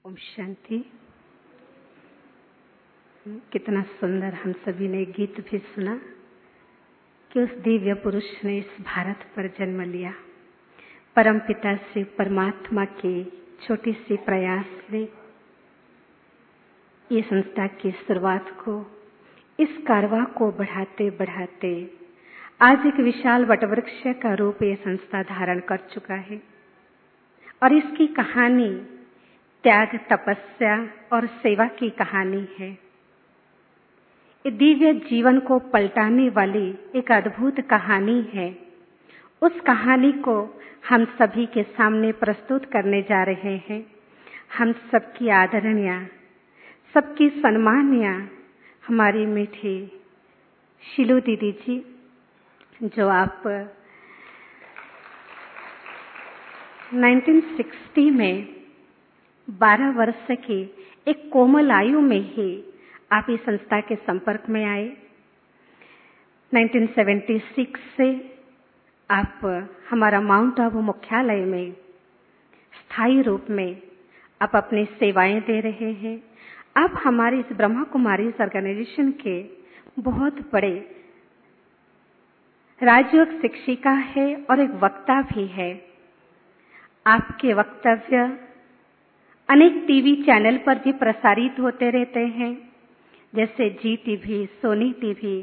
ओम शांति। कितना सुंदर हम सभी ने गीत भी सुना कि उस दिव्य पुरुष ने इस भारत पर जन्म लिया। परमपिता से परमात्मा के छोटी सी प्रयास ने ये संस्था की शुरुआत को, इस कारवां को बढ़ाते बढ़ाते आज एक विशाल वटवृक्ष का रूप ये संस्था धारण कर चुका है। और इसकी कहानी त्याग, तपस्या और सेवा की कहानी है। ये दिव्य जीवन को पलटाने वाली एक अद्भुत कहानी है। उस कहानी को हम सभी के सामने प्रस्तुत करने जा रहे हैं। हम सबकी आदरणीय, सबकी सम्माननीय हमारी मीठी शीलू दीदी जी, जो आप 1960 में 12 वर्ष की एक कोमल आयु में ही आप इस संस्था के संपर्क में आए। 1976 से आप हमारा माउंट आबू मुख्यालय में स्थायी रूप में आप अपनी सेवाएं दे रहे हैं। आप हमारी इस ब्रह्मा कुमारीज ऑर्गेनाइजेशन के बहुत बड़े राजयोग शिक्षिका है और एक वक्ता भी है। आपके वक्तव्य अनेक टीवी चैनल पर भी प्रसारित होते रहते हैं, जैसे जी टीवी, सोनी टीवी,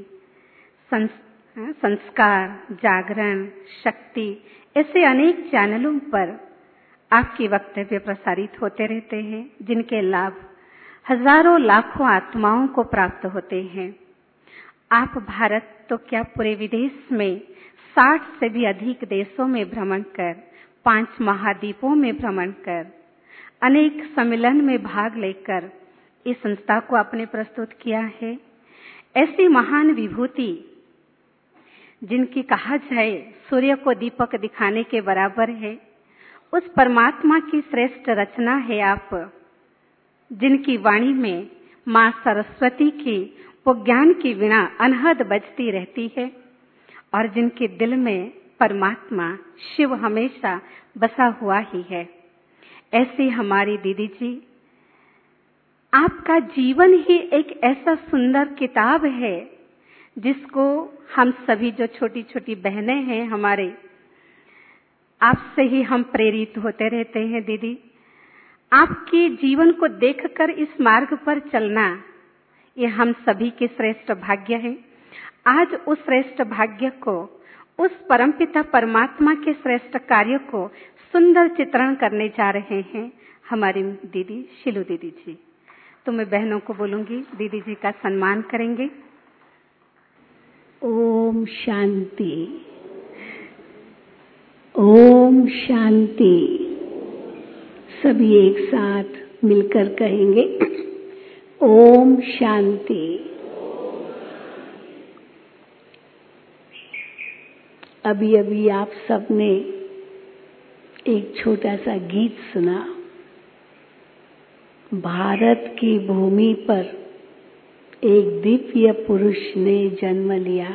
संस्कार, जागरण, शक्ति, ऐसे अनेक चैनलों पर आपके वक्तव्य प्रसारित होते रहते हैं, जिनके लाभ हजारों लाखों आत्माओं को प्राप्त होते हैं। आप भारत तो क्या पूरे विदेश में 60 से भी अधिक देशों में भ्रमण कर, 5 महाद्वीपों में भ्रमण कर, अनेक सम्मेलन में भाग लेकर इस संस्था को आपने प्रस्तुत किया है। ऐसी महान विभूति जिनकी कहा जाए सूर्य को दीपक दिखाने के बराबर है, उस परमात्मा की श्रेष्ठ रचना है आप, जिनकी वाणी में मां सरस्वती की वो ज्ञान की वीणा अनहद बजती रहती है और जिनके दिल में परमात्मा शिव हमेशा बसा हुआ ही है। ऐसी हमारी दीदी जी, आपका जीवन ही एक ऐसा सुंदर किताब है जिसको हम सभी जो छोटी छोटी बहनें हैं हमारे, आपसे ही हम प्रेरित होते रहते हैं। दीदी, आपके जीवन को देखकर इस मार्ग पर चलना ये हम सभी के श्रेष्ठ भाग्य है। आज उस श्रेष्ठ भाग्य को, उस परमपिता परमात्मा के श्रेष्ठ कार्य को सुंदर चित्रण करने जा रहे हैं हमारी दीदी शीलू दीदी जी। तो मैं बहनों को बोलूंगी, दीदी जी का सम्मान करेंगे। ओम शांति, ओम शांति। सभी एक साथ मिलकर कहेंगे ओम शांति। अभी अभी आप सबने एक छोटा सा गीत सुना। भारत की भूमि पर एक दिव्य पुरुष ने जन्म लिया।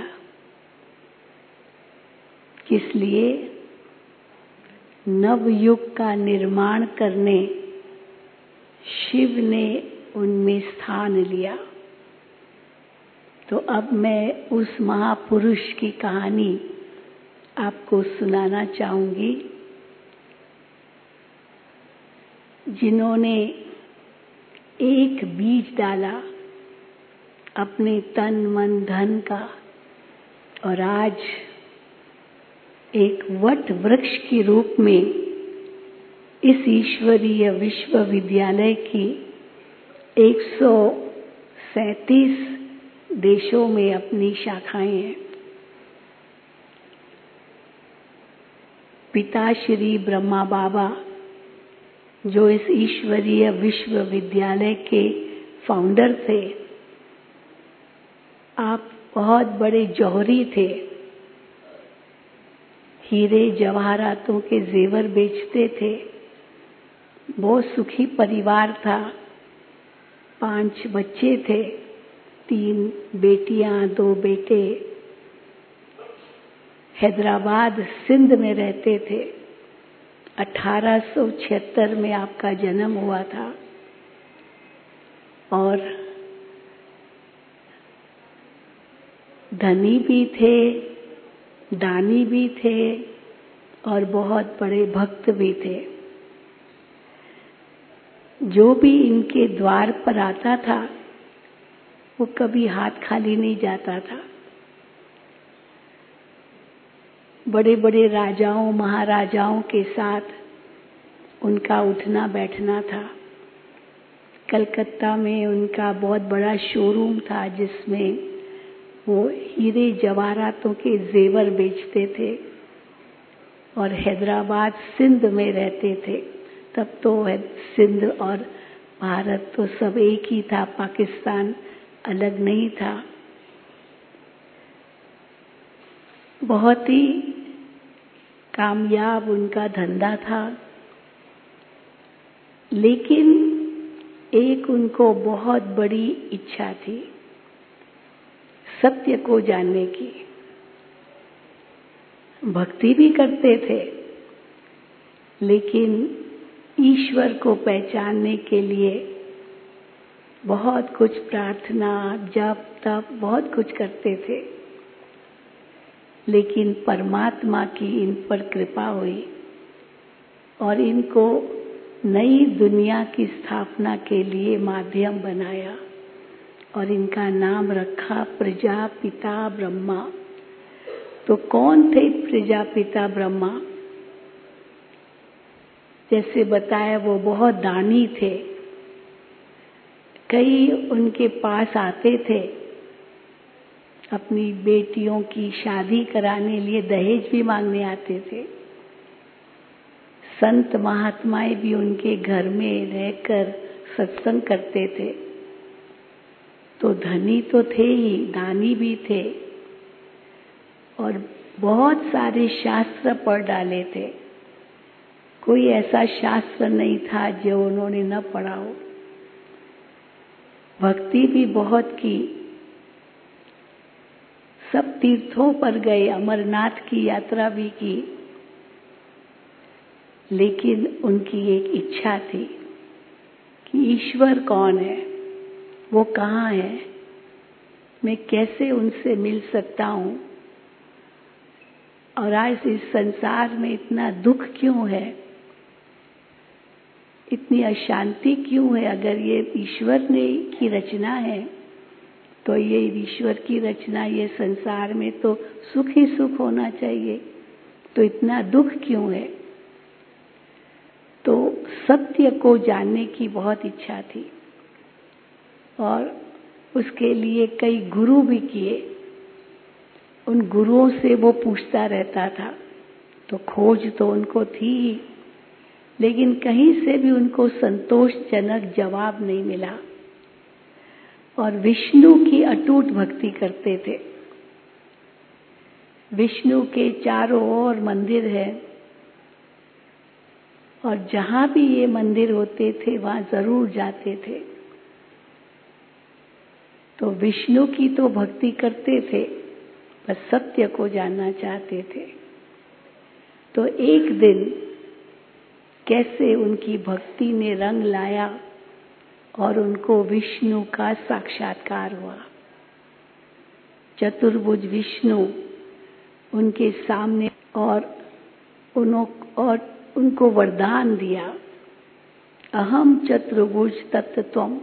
किस लिए? नवयुग का निर्माण करने शिव ने उनमें स्थान लिया। तो अब मैं उस महापुरुष की कहानी आपको सुनाना चाहूंगी, जिन्होंने एक बीज डाला अपने तन मन धन का और आज एक वट वृक्ष के रूप में इस ईश्वरीय विश्वविद्यालय की 137 देशों में अपनी शाखाएं हैं। पिता श्री ब्रह्मा बाबा, जो इस ईश्वरीय विश्वविद्यालय के फाउंडर थे, आप बहुत बड़े जौहरी थे। हीरे जवाहरातों के जेवर बेचते थे। बहुत सुखी परिवार था। 5 बच्चे थे, 3 बेटियां, 2 बेटे। हैदराबाद सिंध में रहते थे। 1876 में आपका जन्म हुआ था। और धनी भी थे, दानी भी थे और बहुत बड़े भक्त भी थे। जो भी इनके द्वार पर आता था वो कभी हाथ खाली नहीं जाता था। बड़े बड़े राजाओं महाराजाओं के साथ उनका उठना बैठना था। कलकत्ता में उनका बहुत बड़ा शोरूम था जिसमें वो हीरे जवाहरातों के जेवर बेचते थे और हैदराबाद सिंध में रहते थे। तब तो सिंध और भारत तो सब एक ही था, पाकिस्तान अलग नहीं था। बहुत ही कामयाब उनका धंधा था, लेकिन एक उनको बहुत बड़ी इच्छा थी सत्य को जानने की। भक्ति भी करते थे, लेकिन ईश्वर को पहचानने के लिए बहुत कुछ प्रार्थना जप तप बहुत कुछ करते थे। लेकिन परमात्मा की इन पर कृपा हुई और इनको नई दुनिया की स्थापना के लिए माध्यम बनाया और इनका नाम रखा प्रजापिता ब्रह्मा। तो कौन थे प्रजापिता ब्रह्मा? जैसे बताया वो बहुत दानी थे। कई उनके पास आते थे अपनी बेटियों की शादी कराने लिए, दहेज भी मांगने आते थे। संत महात्माएं भी उनके घर में रहकर सत्संग करते थे। तो धनी तो थे ही, दानी भी थे और बहुत सारे शास्त्र पढ़ डाले थे। कोई ऐसा शास्त्र नहीं था जो उन्होंने न पढ़ा हो। भक्ति भी बहुत की, सब तीर्थों पर गए, अमरनाथ की यात्रा भी की। लेकिन उनकी एक इच्छा थी कि ईश्वर कौन है, वो कहाँ है, मैं कैसे उनसे मिल सकता हूँ। और आज इस संसार में इतना दुख क्यों है, इतनी अशांति क्यों है? अगर ये ईश्वर ने की रचना है तो ये ईश्वर की रचना, ये संसार में तो सुख ही सुख होना चाहिए, तो इतना दुख क्यों है? तो सत्य को जानने की बहुत इच्छा थी और उसके लिए कई गुरु भी किए। उन गुरुओं से वो पूछता रहता था। तो खोज तो उनको थी ही, लेकिन कहीं से भी उनको संतोषजनक जवाब नहीं मिला। और विष्णु की अटूट भक्ति करते थे। विष्णु के चारों ओर मंदिर है और जहां भी ये मंदिर होते थे वहां जरूर जाते थे। तो विष्णु की तो भक्ति करते थे, बस सत्य को जानना चाहते थे। तो एक दिन कैसे उनकी भक्ति ने रंग लाया और उनको विष्णु का साक्षात्कार हुआ। चतुर्भुज विष्णु उनके सामने और उनको वरदान दिया, अहम चतुर्भुज तत्त्वम्,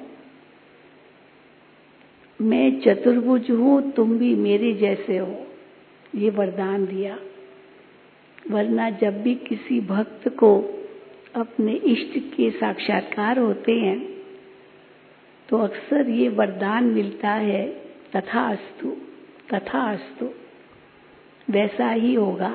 मैं चतुर्भुज हूँ, तुम भी मेरे जैसे हो। ये वरदान दिया। वरना जब भी किसी भक्त को अपने इष्ट के साक्षात्कार होते हैं तो अक्सर ये वरदान मिलता है, तथास्तु तथास्तु, वैसा ही होगा।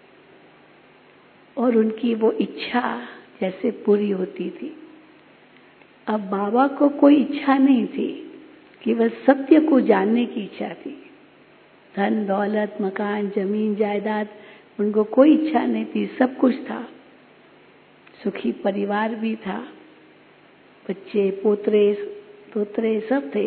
और उनकी वो इच्छा जैसे पूरी होती थी। अब बाबा को कोई इच्छा नहीं थी, केवल सत्य को जानने की इच्छा थी। धन दौलत मकान जमीन जायदाद उनको कोई इच्छा नहीं थी, सब कुछ था। सुखी परिवार भी था, बच्चे पोतरे तोतरे सब थे।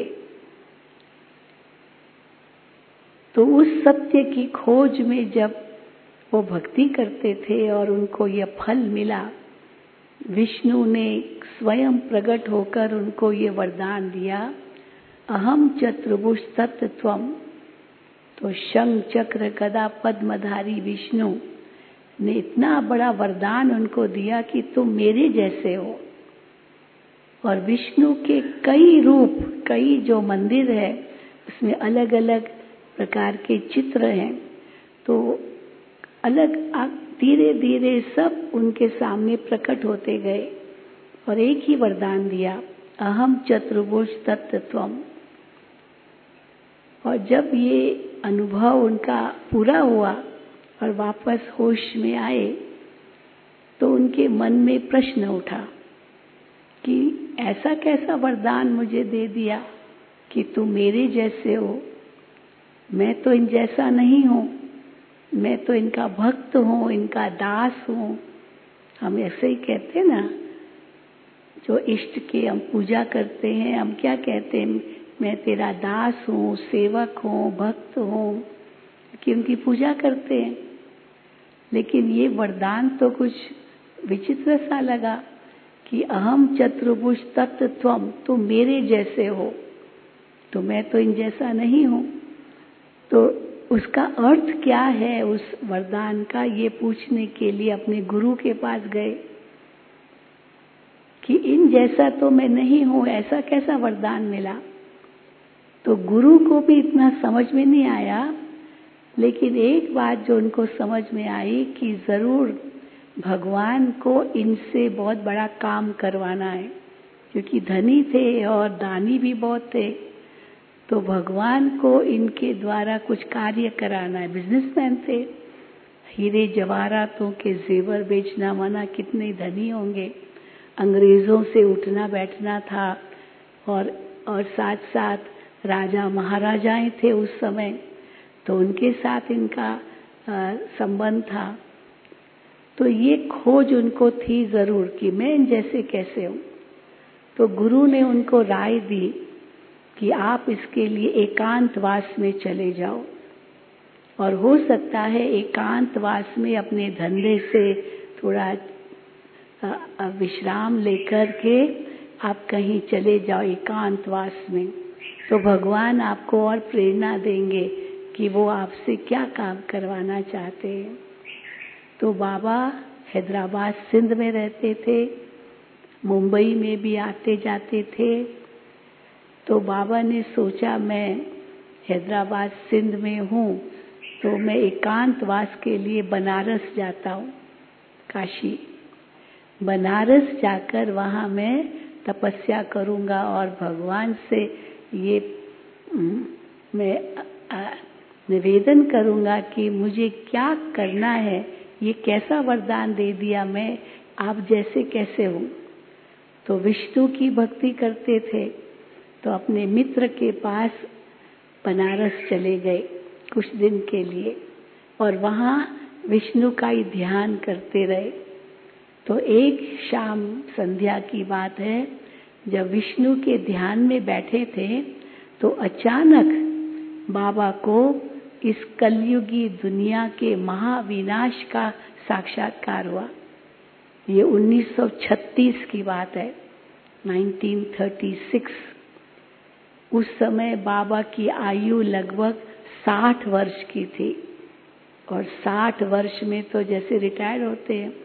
तो उस सत्य की खोज में जब वो भक्ति करते थे और उनको यह फल मिला विष्णु ने स्वयं प्रकट होकर उनको ये वरदान दिया, अहम चतुर्भुज तत्त्वम। तो शंख चक्र गदा पद्मधारी विष्णु ने इतना बड़ा वरदान उनको दिया कि तुम मेरे जैसे हो। और विष्णु के कई रूप, कई जो मंदिर है उसमें अलग अलग प्रकार के चित्र हैं। तो अलग धीरे धीरे सब उनके सामने प्रकट होते गए और एक ही वरदान दिया, अहम चतुर्भुज तत्त्वम। और जब ये अनुभव उनका पूरा हुआ और वापस होश में आए तो उनके मन में प्रश्न उठा कि ऐसा कैसा वरदान मुझे दे दिया कि तुम मेरे जैसे हो। मैं तो इन जैसा नहीं हूँ, मैं तो इनका भक्त हूँ, इनका दास हूँ। हम ऐसे ही कहते हैं ना, जो इष्ट की हम पूजा करते हैं, हम क्या कहते हैं, मैं तेरा दास हूँ, सेवक हूँ, भक्त हूँ, कि उनकी पूजा करते हैं। लेकिन ये वरदान तो कुछ विचित्र सा लगा कि अहम चतुर्भुज तत्त्वम, तुम मेरे जैसे हो, तो मैं तो इन जैसा नहीं हूँ। तो उसका अर्थ क्या है उस वरदान का, ये पूछने के लिए अपने गुरु के पास गए कि इन जैसा तो मैं नहीं हूँ, ऐसा कैसा वरदान मिला। तो गुरु को भी इतना समझ में नहीं आया, लेकिन एक बात जो उनको समझ में आई कि जरूर भगवान को इनसे बहुत बड़ा काम करवाना है, क्योंकि धनी थे और दानी भी बहुत थे। तो भगवान को इनके द्वारा कुछ कार्य कराना है। बिजनेसमैन थे, हीरे जवाहरातों के जेवर बेचना माना कितने धनी होंगे। अंग्रेजों से उठना बैठना था और साथ साथ राजा महाराजाएं थे उस समय, तो उनके साथ इनका संबंध था। तो ये खोज उनको थी जरूर कि मैं इन जैसे कैसे हूँ। तो गुरु ने उनको राय दी कि आप इसके लिए एकांतवास में चले जाओ, और हो सकता है एकांतवास में अपने धंधे से थोड़ा विश्राम लेकर के आप कहीं चले जाओ एकांतवास में, तो भगवान आपको और प्रेरणा देंगे कि वो आपसे क्या काम करवाना चाहते हैं। तो बाबा हैदराबाद सिंध में रहते थे, मुंबई में भी आते जाते थे। तो बाबा ने सोचा मैं हैदराबाद सिंध में हूँ तो मैं एकांतवास के लिए बनारस जाता हूँ, काशी। बनारस जाकर वहाँ मैं तपस्या करूँगा और भगवान से ये मैं निवेदन करूँगा कि मुझे क्या करना है, ये कैसा वरदान दे दिया, मैं आप जैसे कैसे हूँ। तो विष्णु की भक्ति करते थे, तो अपने मित्र के पास बनारस चले गए कुछ दिन के लिए और वहाँ विष्णु का ही ध्यान करते रहे। तो एक शाम संध्या की बात है, जब विष्णु के ध्यान में बैठे थे तो अचानक बाबा को इस कलयुगी दुनिया के महाविनाश का साक्षात्कार हुआ। ये 1936 की बात है, 1936। उस समय बाबा की आयु लगभग 60 वर्ष की थी, और 60 वर्ष में तो जैसे रिटायर होते हैं।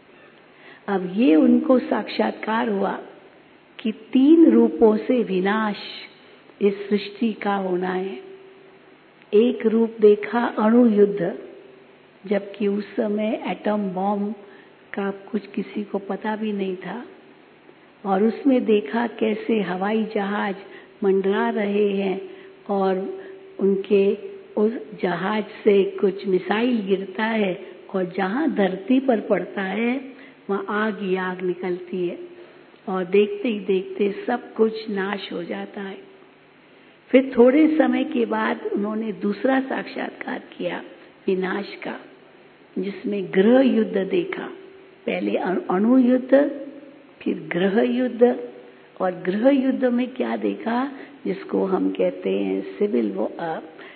अब ये उनको साक्षात्कार हुआ कि 3 रूपों से विनाश इस सृष्टि का होना है। एक रूप देखा अणु युद्ध, जबकि उस समय एटम बॉम्ब का कुछ किसी को पता भी नहीं था, और उसमें देखा कैसे हवाई जहाज मंडरा रहे हैं और उनके उस जहाज से कुछ मिसाइल गिरता है और जहाँ धरती पर पड़ता है वहाँ आग ही आग निकलती है, और देखते ही देखते सब कुछ नाश हो जाता है। फिर थोड़े समय के बाद उन्होंने दूसरा साक्षात्कार किया विनाश का, जिसमें ग्रह युद्ध देखा। पहले अणु युद्ध, फिर ग्रह युद्ध, और ग्रह युद्ध में क्या देखा, जिसको हम कहते हैं सिविल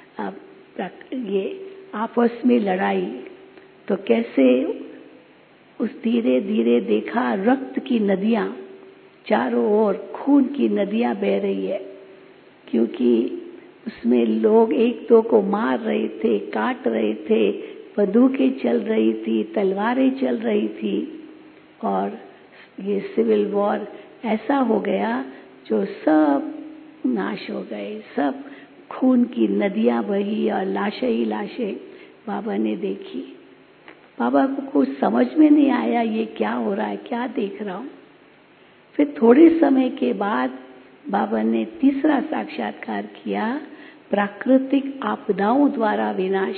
ये आपस में लड़ाई। तो कैसे उस धीरे धीरे देखा रक्त की नदियां, चारों ओर खून की नदियां बह रही है, क्योंकि उसमें लोग एक दो को मार रहे थे, काट रहे थे, बंदूकें चल रही थी, तलवारें चल रही थी, और ये सिविल वॉर ऐसा हो गया जो सब नाश हो गए, सब खून की नदियां बही और लाशें ही लाशें बाबा ने देखी। बाबा को कुछ समझ में नहीं आया ये क्या हो रहा है, क्या देख रहा हूं। फिर थोड़े समय के बाद बाबा ने तीसरा साक्षात्कार किया, प्राकृतिक आपदाओं द्वारा विनाश।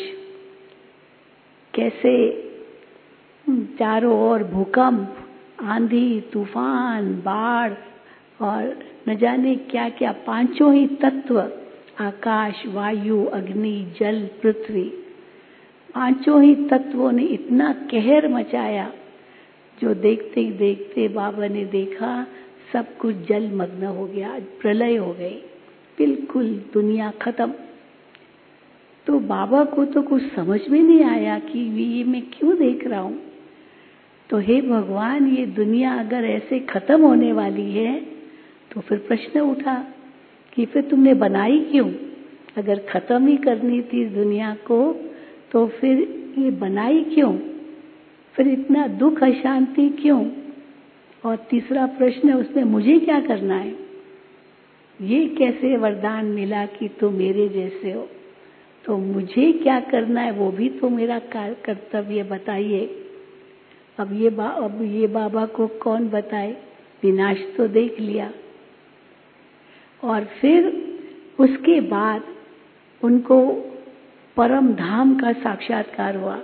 कैसे चारों ओर भूकंप, आंधी, तूफान, बाढ़ और न जाने क्या क्या, पांचों ही तत्व, आकाश, वायु, अग्नि, जल, पृथ्वी, पांचों ही तत्वों ने इतना कहर मचाया जो देखते ही देखते बाबा ने देखा सब कुछ जलमग्न हो गया, प्रलय हो गई, बिल्कुल दुनिया खत्म। तो बाबा को तो कुछ समझ में नहीं आया कि ये मैं क्यों देख रहा हूं। तो हे भगवान, ये दुनिया अगर ऐसे खत्म होने वाली है तो फिर प्रश्न उठा कि फिर तुमने बनाई क्यों? अगर खत्म ही करनी थी दुनिया को तो फिर ये बनाई क्यों? फिर इतना दुख अशांति क्यों? और तीसरा प्रश्न, उसमें मुझे क्या करना है? ये कैसे वरदान मिला कि तुम मेरे जैसे हो? तो मुझे क्या करना है वो भी तो मेरा कर्तव्य, बताइए। अब ये बाबा को कौन बताए? विनाश तो देख लिया। और फिर उसके बाद उनको परम धाम का साक्षात्कार हुआ,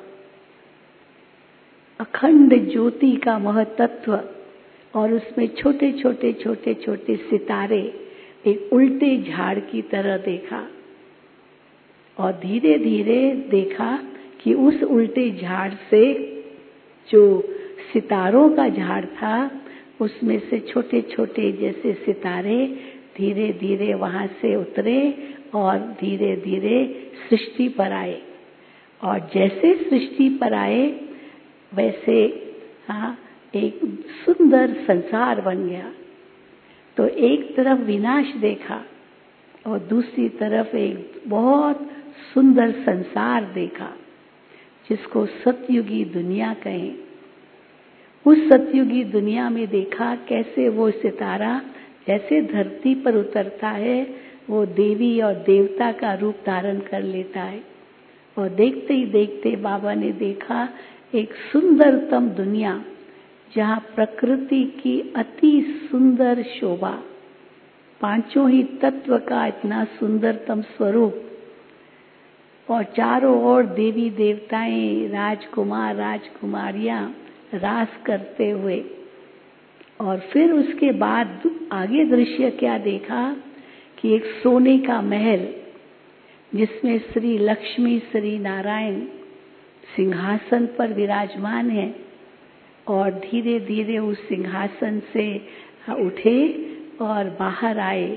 अखंड ज्योति का महतत्व, और उसमें छोटे छोटे छोटे छोटे सितारे एक उल्टे झाड़ की तरह देखा। और धीरे धीरे देखा कि उस उल्टे झाड़ से जो सितारों का झाड़ था उसमें से छोटे छोटे जैसे सितारे धीरे धीरे वहां से उतरे और धीरे धीरे सृष्टि पर आए। और जैसे सृष्टि पर आए वैसे एक सुंदर संसार बन गया। तो एक तरफ विनाश देखा और दूसरी तरफ एक बहुत सुंदर संसार देखा जिसको सतयुगी दुनिया कहें। उस सतयुगी दुनिया में देखा कैसे वो सितारा जैसे धरती पर उतरता है वो देवी और देवता का रूप धारण कर लेता है। और देखते ही देखते बाबा ने देखा एक सुंदरतम दुनिया जहाँ प्रकृति की अति सुंदर शोभा, पांचों ही तत्व का इतना सुंदरतम स्वरूप, और चारों ओर देवी देवताएं, राजकुमार राजकुमारियां रास करते हुए। और फिर उसके बाद आगे दृश्य क्या देखा कि एक सोने का महल जिसमें श्री लक्ष्मी श्री नारायण सिंहासन पर विराजमान है और धीरे धीरे उस सिंहासन से उठे और बाहर आए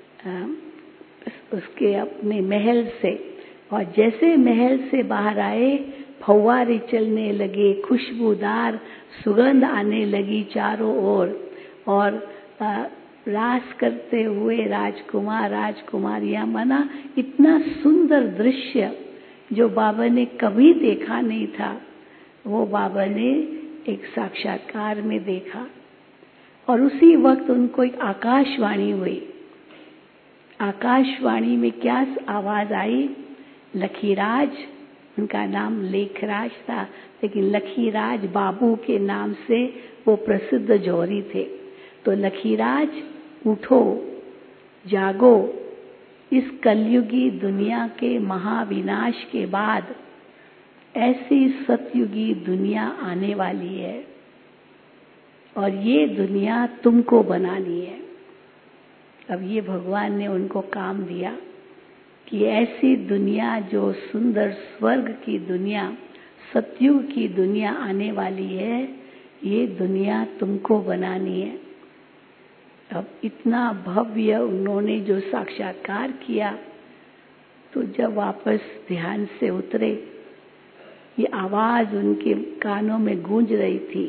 उसके अपने महल से। और जैसे महल से बाहर आए फव्वारे चलने लगे, खुशबूदार सुगंध आने लगी चारों ओर, और रास करते हुए राजकुमार राजकुमारियां, माना इतना सुंदर दृश्य जो बाबा ने कभी देखा नहीं था वो बाबा ने एक साक्षात्कार में देखा। और उसी वक्त उनको एक आकाशवाणी हुई। आकाशवाणी में क्या आवाज आई? लखीराज, उनका नाम लेखराज था लेकिन लखीराज बाबू के नाम से वो प्रसिद्ध जौहरी थे। तो लखीराज उठो, जागो, इस कलयुगी दुनिया के महाविनाश के बाद ऐसी सतयुगी दुनिया आने वाली है और ये दुनिया तुमको बनानी है। अब ये भगवान ने उनको काम दिया कि ऐसी दुनिया जो सुंदर स्वर्ग की दुनिया, सतयुग की दुनिया आने वाली है, ये दुनिया तुमको बनानी है। अब इतना भव्य उन्होंने जो साक्षात्कार किया, तो जब वापस ध्यान से उतरे ये आवाज उनके कानों में गूंज रही थी,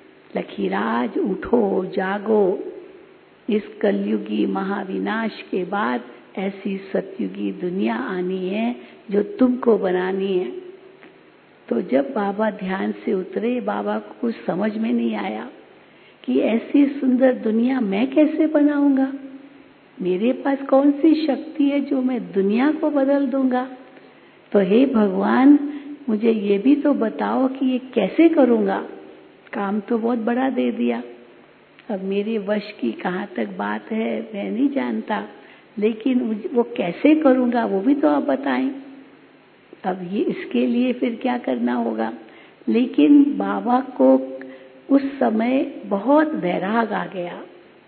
लखीराज उठो जागो, इस कलयुगी महाविनाश के बाद ऐसी सतयुगी दुनिया आनी है जो तुमको बनानी है। तो जब बाबा ध्यान से उतरे, बाबा को कुछ समझ में नहीं आया कि ऐसी सुंदर दुनिया मैं कैसे बनाऊंगा, मेरे पास कौन सी शक्ति है जो मैं दुनिया को बदल दूंगा। तो हे भगवान, मुझे ये भी तो बताओ कि ये कैसे करूंगा। काम तो बहुत बड़ा दे दिया, अब मेरे वश की कहाँ तक बात है मैं नहीं जानता, लेकिन वो कैसे करूंगा वो भी तो आप बताएं। अब ये इसके लिए फिर क्या करना होगा। लेकिन बाबा को उस समय बहुत वैराग आ गया,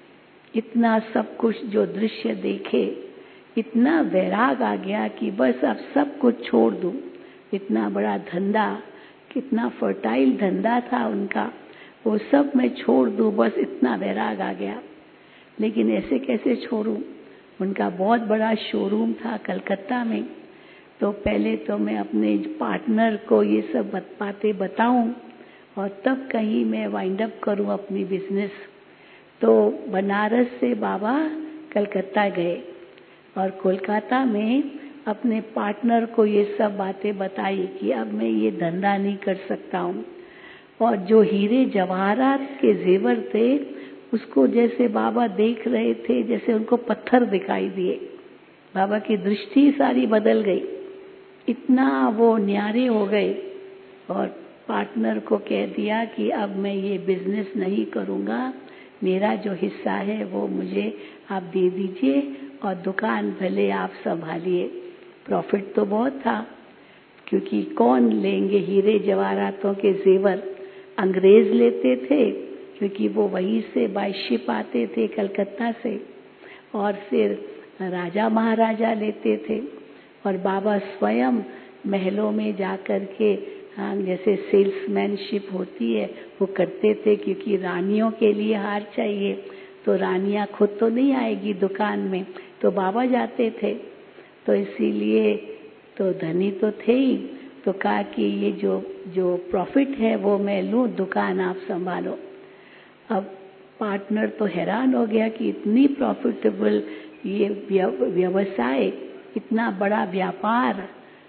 इतना सब कुछ जो दृश्य देखे, इतना वैराग आ गया कि बस अब सब कुछ छोड़ दूं। इतना बड़ा धंधा, कितना फर्टाइल धंधा था उनका, वो सब मैं छोड़ दूं, बस इतना वैराग आ गया। लेकिन ऐसे कैसे छोड़ूं, उनका बहुत बड़ा शोरूम था कलकत्ता में। तो पहले तो मैं अपने पार्टनर को ये सब बातें बताऊं और तब कहीं मैं वाइंड अप करूं अपनी बिजनेस। तो बनारस से बाबा कलकत्ता गए और कोलकाता में अपने पार्टनर को ये सब बातें बताई कि अब मैं ये धंधा नहीं कर सकता हूँ। और जो हीरे जवाहरात के जेवर थे उसको जैसे बाबा देख रहे थे, जैसे उनको पत्थर दिखाई दिए। बाबा की दृष्टि सारी बदल गई, इतना वो न्यारे हो गए। और पार्टनर को कह दिया कि अब मैं ये बिजनेस नहीं करूँगा, मेरा जो हिस्सा है वो मुझे आप दे दीजिए और दुकान भले आप संभालिए। प्रॉफिट तो बहुत था, क्योंकि कौन लेंगे हीरे जवाहरातों के जेवर, अंग्रेज लेते थे क्योंकि वो वहीं से बाय शिप आते थे कलकत्ता से, और फिर राजा महाराजा लेते थे। और बाबा स्वयं महलों में जाकर के जैसे सेल्समैनशिप होती है वो करते थे, क्योंकि रानियों के लिए हार चाहिए, तो रानियां खुद तो नहीं आएगी दुकान में, तो बाबा जाते थे। तो इसीलिए तो धनी तो थे ही, तो कहा कि ये जो प्रॉफिट है वो मैं लूं, दुकान आप संभालो। अब पार्टनर तो हैरान हो गया कि इतनी प्रॉफिटेबल ये व्यवसाय, इतना बड़ा व्यापार,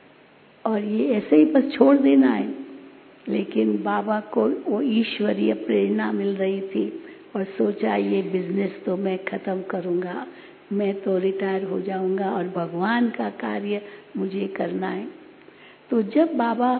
और ये ऐसे ही बस छोड़ देना है। लेकिन बाबा को वो ईश्वरीय प्रेरणा मिल रही थी और सोचा ये बिजनेस तो मैं खत्म करूंगा, मैं तो रिटायर हो जाऊंगा और भगवान का कार्य मुझे करना है। तो जब बाबा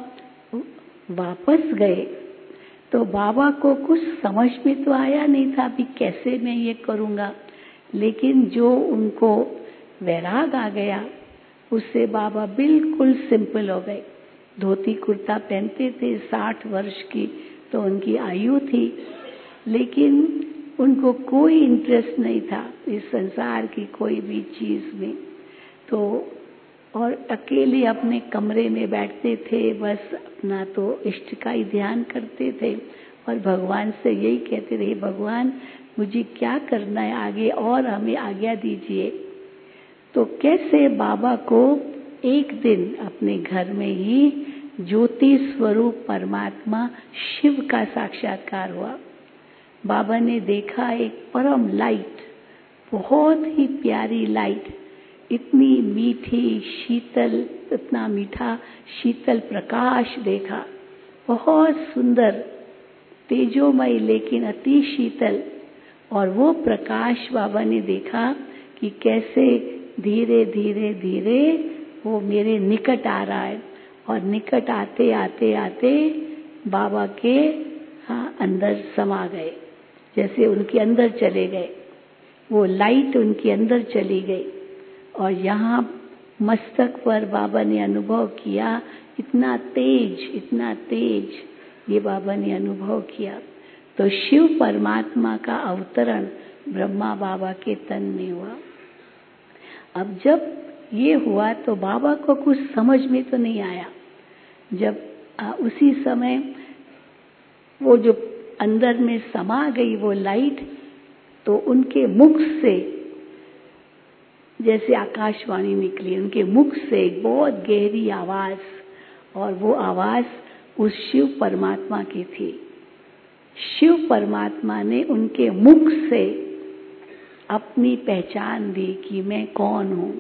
वापस गए तो बाबा को कुछ समझ में तो आया नहीं था कि कैसे मैं ये करूंगा, लेकिन जो उनको वैराग आ गया उससे बाबा बिल्कुल सिंपल हो गए। धोती कुर्ता पहनते थे, 60 वर्ष की तो उनकी आयु थी, लेकिन उनको कोई इंटरेस्ट नहीं था इस संसार की कोई भी चीज में। तो और अकेले अपने कमरे में बैठते थे, बस अपना तो इष्ट का ही ध्यान करते थे और भगवान से यही कहते थे, भगवान मुझे क्या करना है आगे और हमें आज्ञा दीजिए। तो कैसे बाबा को एक दिन अपने घर में ही ज्योति स्वरूप परमात्मा शिव का साक्षात्कार हुआ। बाबा ने देखा एक परम लाइट, बहुत ही प्यारी लाइट, इतनी मीठी शीतल, इतना मीठा शीतल प्रकाश देखा, बहुत सुंदर तेजोमय लेकिन अति शीतल। और वो प्रकाश बाबा ने देखा कि कैसे धीरे धीरे धीरे वो मेरे निकट आ रहा है, और निकट आते आते आते बाबा के अंदर समा गए, जैसे उनके अंदर चले गए, वो लाइट उनके अंदर चली गई। और यहाँ मस्तक पर बाबा ने अनुभव किया, इतना तेज ये बाबा ने अनुभव किया। तो शिव परमात्मा का अवतरण ब्रह्मा बाबा के तन में हुआ। अब जब ये हुआ तो बाबा को कुछ समझ में तो नहीं आया। जब उसी समय वो जो अंदर में समा गई वो लाइट, तो उनके मुख से जैसे आकाशवाणी निकली, उनके मुख से एक बहुत गहरी आवाज, और वो आवाज उस शिव परमात्मा की थी। शिव परमात्मा ने उनके मुख से अपनी पहचान दी कि मैं कौन हूं।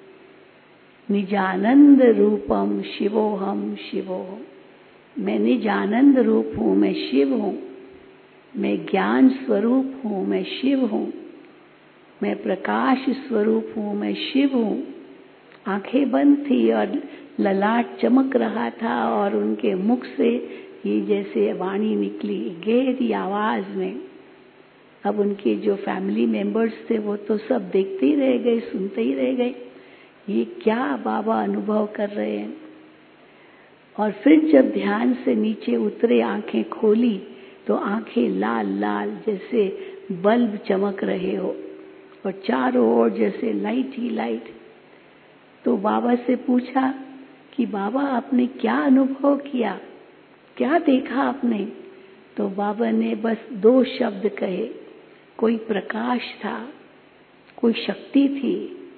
निजानंद रूपम शिवोहम शिवोहम, मैं निजानंद रूप हूं, मैं शिव हूं। मैं ज्ञान स्वरूप हूं, मैं शिव हूं। मैं प्रकाश स्वरूप हूं, मैं शिव हूं। आंखें बंद थी और ललाट चमक रहा था और उनके मुख से ये जैसे वाणी निकली गहरी आवाज में। अब उनके जो फैमिली मेंबर्स थे वो तो सब देखते ही रह गए, सुनते ही रह गए, ये क्या बाबा अनुभव कर रहे हैं। और फिर जब ध्यान से नीचे उतरे, आंखें खोली तो आंखें लाल लाल जैसे बल्ब चमक रहे हो और चारों ओर जैसे लाइट ही लाइट। तो बाबा से पूछा कि बाबा आपने क्या अनुभव किया, क्या देखा आपने? तो बाबा ने बस 2 शब्द कहे, कोई प्रकाश था, कोई शक्ति थी।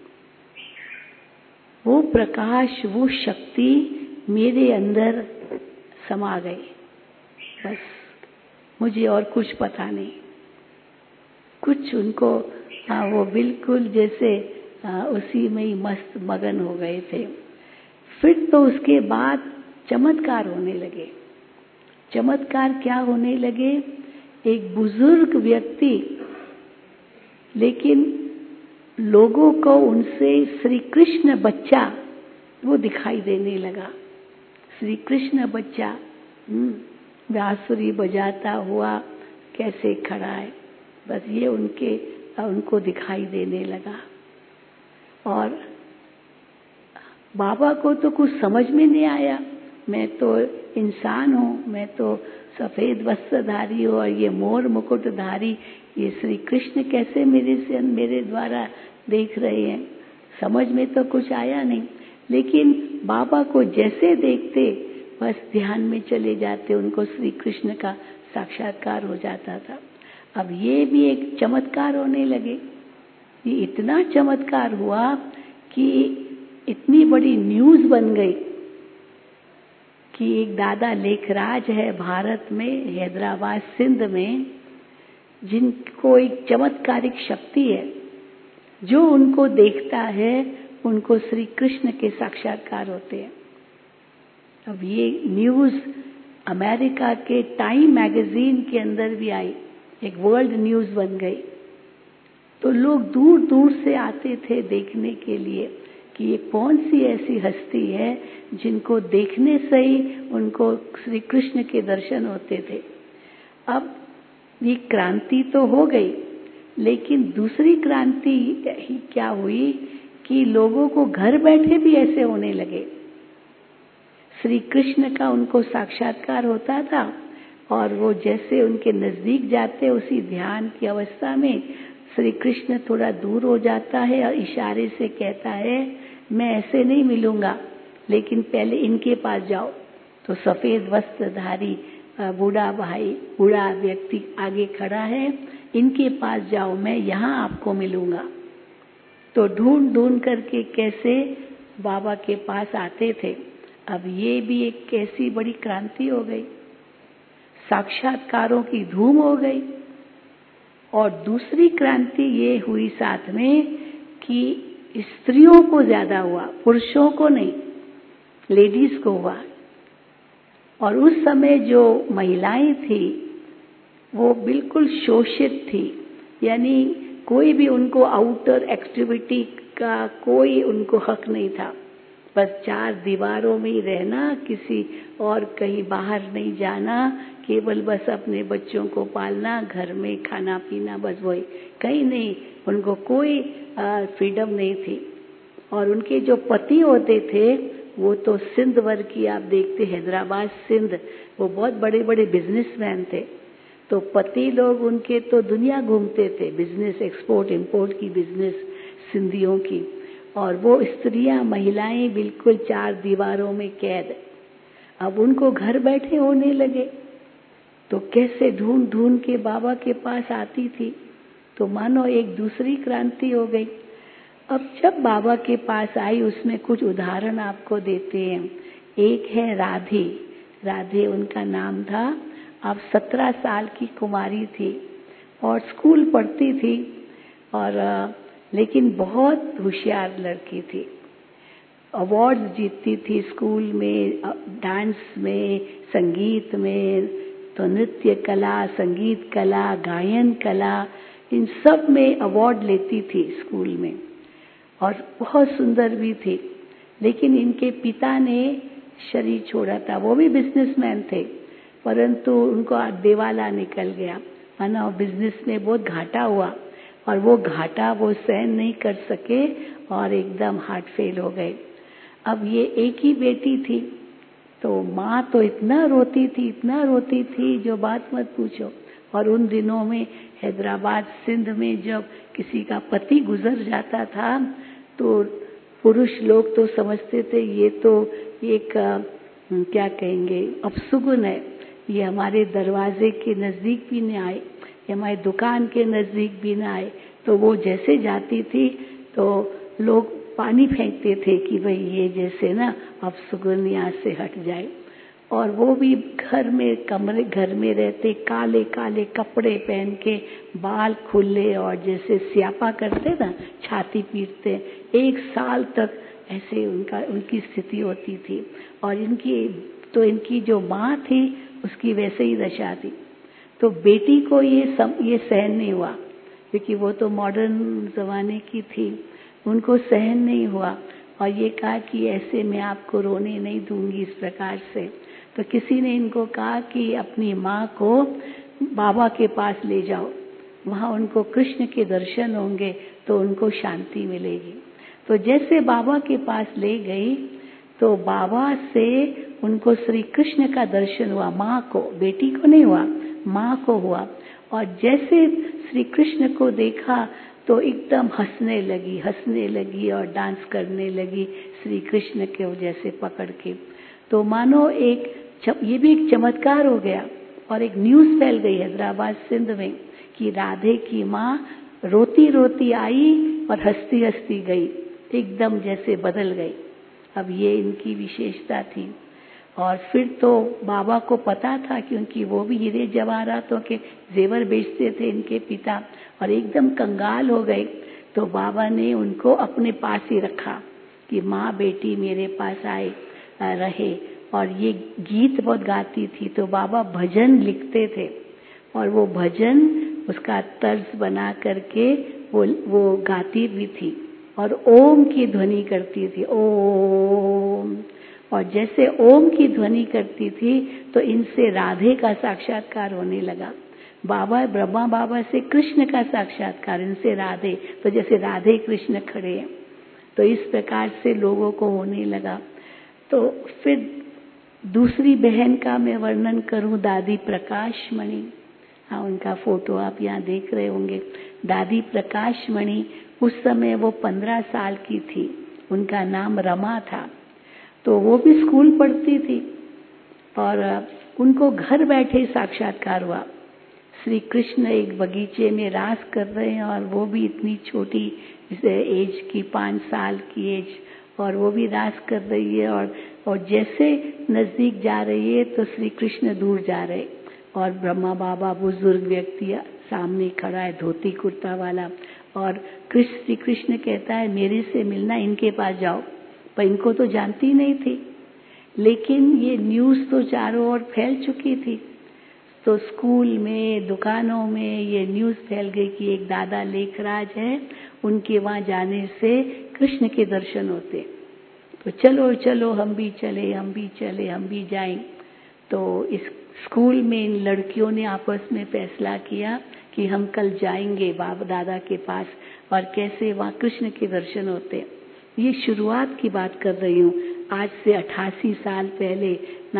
वो प्रकाश, वो शक्ति मेरे अंदर समा गई। बस मुझे और कुछ पता नहीं। कुछ उनको वो बिल्कुल जैसे उसी में ही मस्त मगन हो गए थे। फिर तो उसके बाद चमत्कार होने लगे। चमत्कार क्या होने लगे? एक बुजुर्ग व्यक्ति, लेकिन लोगों को उनसे श्री कृष्ण बच्चा वो दिखाई देने लगा। श्री कृष्ण बच्चा बांसुरी बजाता हुआ कैसे खड़ा है, बस ये उनको दिखाई देने लगा। और बाबा को तो कुछ समझ में नहीं आया। मैं तो इंसान हूँ, मैं तो सफेद वस्त्रधारी हूँ और ये मोर मुकुटधारी ये श्री कृष्ण कैसे मेरे द्वारा देख रहे हैं। समझ में तो कुछ आया नहीं, लेकिन बाबा को जैसे देखते बस ध्यान में चले जाते, उनको श्री कृष्ण का साक्षात्कार हो जाता था। अब ये भी एक चमत्कार होने लगे। ये इतना चमत्कार हुआ कि इतनी बड़ी न्यूज बन गई कि एक दादा लेखराज है भारत में, हैदराबाद सिंध में, जिनको एक चमत्कारिक शक्ति है। जो उनको देखता है उनको श्री कृष्ण के साक्षात्कार होते हैं। अब ये न्यूज अमेरिका के टाइम मैगजीन के अंदर भी आई, एक वर्ल्ड न्यूज बन गई। तो लोग दूर दूर से आते थे देखने के लिए कि ये कौन सी ऐसी हस्ती है जिनको देखने से ही उनको श्री कृष्ण के दर्शन होते थे। अब ये क्रांति तो हो गई, लेकिन दूसरी क्रांति ही क्या हुई कि लोगों को घर बैठे भी ऐसे होने लगे। श्री कृष्ण का उनको साक्षात्कार होता था और वो जैसे उनके नजदीक जाते उसी ध्यान की अवस्था में श्री कृष्ण थोड़ा दूर हो जाता है और इशारे से कहता है मैं ऐसे नहीं मिलूंगा, लेकिन पहले इनके पास जाओ। तो सफेद वस्त्रधारी बूढ़ा व्यक्ति आगे खड़ा है, इनके पास जाओ, मैं यहाँ आपको मिलूंगा। तो ढूंढ ढूंढ करके कैसे बाबा के पास आते थे। अब ये भी एक कैसी बड़ी क्रांति हो गई, साक्षात्कारों की धूम हो गई। और दूसरी क्रांति ये हुई साथ में कि स्त्रियों को ज्यादा हुआ, पुरुषों को नहीं, लेडीज को हुआ। और उस समय जो महिलाएं थी वो बिल्कुल शोषित थी, यानी कोई भी उनको आउटर एक्टिविटी का कोई उनको हक नहीं था। बस 4 दीवारों में ही रहना, किसी और कहीं बाहर नहीं जाना, केवल बस अपने बच्चों को पालना, घर में खाना पीना, बस वही, कहीं नहीं, उनको कोई फ्रीडम नहीं थी। और उनके जो पति होते थे वो तो सिंध वर्ग की, आप देखते हैदराबाद सिंध, वो बहुत बड़े बड़े बिजनेसमैन थे। तो पति लोग उनके तो दुनिया घूमते थे, बिजनेस, एक्सपोर्ट इंपोर्ट की बिजनेस सिंधियों की। और वो स्त्रियां, महिलाएं बिल्कुल 4 दीवारों में कैद। अब उनको घर बैठे होने लगे, तो कैसे ढूंढ ढूंढ के बाबा के पास आती थी। तो मानो एक दूसरी क्रांति हो गई। अब जब बाबा के पास आई, उसमें कुछ उदाहरण आपको देते हैं। एक है राधी। राधे उनका नाम था। अब 17 साल की कुमारी थी और स्कूल पढ़ती थी और लेकिन बहुत होशियार लड़की थी। अवार्ड जीतती थी स्कूल में, डांस में, संगीत में, तो नृत्य कला, संगीत कला, गायन कला, इन सब में अवार्ड लेती थी स्कूल में और बहुत सुंदर भी थी। लेकिन इनके पिता ने शरीर छोड़ा था। वो भी बिजनेसमैन थे, परंतु उनको दिवाला निकल गया, माना बिजनेस में बहुत घाटा हुआ और वो घाटा वो सहन नहीं कर सके और एकदम हार्ट फेल हो गए। अब ये एक ही बेटी थी, तो माँ तो इतना रोती थी जो बात मत पूछो। और उन दिनों में हैदराबाद सिंध में जब किसी का पति गुजर जाता था तो पुरुष लोग तो समझते थे ये तो एक क्या कहेंगे, अपशुगुन है, ये हमारे दरवाजे के नजदीक भी न आए, ये हमारी दुकान के नजदीक भी न आए। तो वो जैसे जाती थी तो लोग पानी फेंकते थे कि भाई ये जैसे ना अपशुगुन यहाँ से हट जाए। और वो भी घर में रहते, काले काले कपड़े पहन के, बाल खुले और जैसे स्यापा करते ना, छाती पीटते। 1 साल तक ऐसे उनकी स्थिति होती थी। और इनकी जो माँ थी उसकी वैसे ही दशा थी। तो बेटी को ये सहन नहीं हुआ, क्योंकि वो तो मॉडर्न जमाने की थी, उनको सहन नहीं हुआ और ये कहा कि ऐसे मैं आपको रोने नहीं दूंगी इस प्रकार से। तो किसी ने इनको कहा कि अपनी माँ को बाबा के पास ले जाओ, वहाँ उनको कृष्ण के दर्शन होंगे तो उनको शांति मिलेगी। तो जैसे बाबा के पास ले गई तो बाबा से उनको श्री कृष्ण का दर्शन हुआ। माँ को, बेटी को नहीं हुआ, माँ को हुआ। और जैसे श्री कृष्ण को देखा तो एकदम हंसने लगी और डांस करने लगी श्री कृष्ण के जैसे पकड़ के। तो मानो ये भी एक चमत्कार हो गया और एक न्यूज़ फैल गई हैदराबाद सिंध में कि राधे की माँ रोती रोती आई और हंसती हंसती गई, एकदम जैसे बदल गई। अब ये इनकी विशेषता थी। और फिर तो बाबा को पता था, क्योंकि वो भी हीरे जवाहरातों के जेवर बेचते थे इनके पिता, और एकदम कंगाल हो गए। तो बाबा ने उनको अपने पास ही रखा कि माँ बेटी मेरे पास रहे। और ये गीत बहुत गाती थी, तो बाबा भजन लिखते थे और वो भजन उसका तर्ज बना करके वो गाती भी थी और ओम की ध्वनि करती थी, ओम। और जैसे ओम की ध्वनि करती थी तो इनसे राधे का साक्षात्कार होने लगा। ब्रह्मा बाबा से कृष्ण का साक्षात्कार, इनसे राधे, तो जैसे राधे कृष्ण खड़े हैं, तो इस प्रकार से लोगों को होने लगा। तो फिर दूसरी बहन का मैं वर्णन करूं, दादी प्रकाश मणि। हाँ, उनका फोटो आप यहाँ देख रहे होंगे। दादी प्रकाश मणि, उस समय वो 15 साल की थी, उनका नाम रमा था। तो वो भी स्कूल पढ़ती थी और उनको घर बैठे साक्षात्कार हुआ। श्री कृष्ण एक बगीचे में रास कर रहे हैं और वो भी इतनी छोटी एज की, 5 साल की एज, और वो भी रास कर रही है। और जैसे नजदीक जा रही है तो श्री कृष्ण दूर जा रहे और ब्रह्मा बाबा बुजुर्ग व्यक्ति सामने खड़ा है, धोती कुर्ता वाला। और श्री कृष्ण कहता है मेरे से मिलना, इनके पास जाओ। पर इनको तो जानती नहीं थी, लेकिन ये न्यूज़ तो चारों ओर फैल चुकी थी। तो स्कूल में, दुकानों में ये न्यूज़ फैल गई कि एक दादा लेखराज है, उनके वहाँ जाने से कृष्ण के दर्शन होते। तो चलो चलो, हम भी जाएं। तो इस स्कूल में इन लड़कियों ने आपस में फैसला किया कि हम कल जाएंगे बाबा दादा के पास, और कैसे वहाँ कृष्ण के दर्शन होते। ये शुरुआत की बात कर रही हूँ, आज से 88 साल पहले,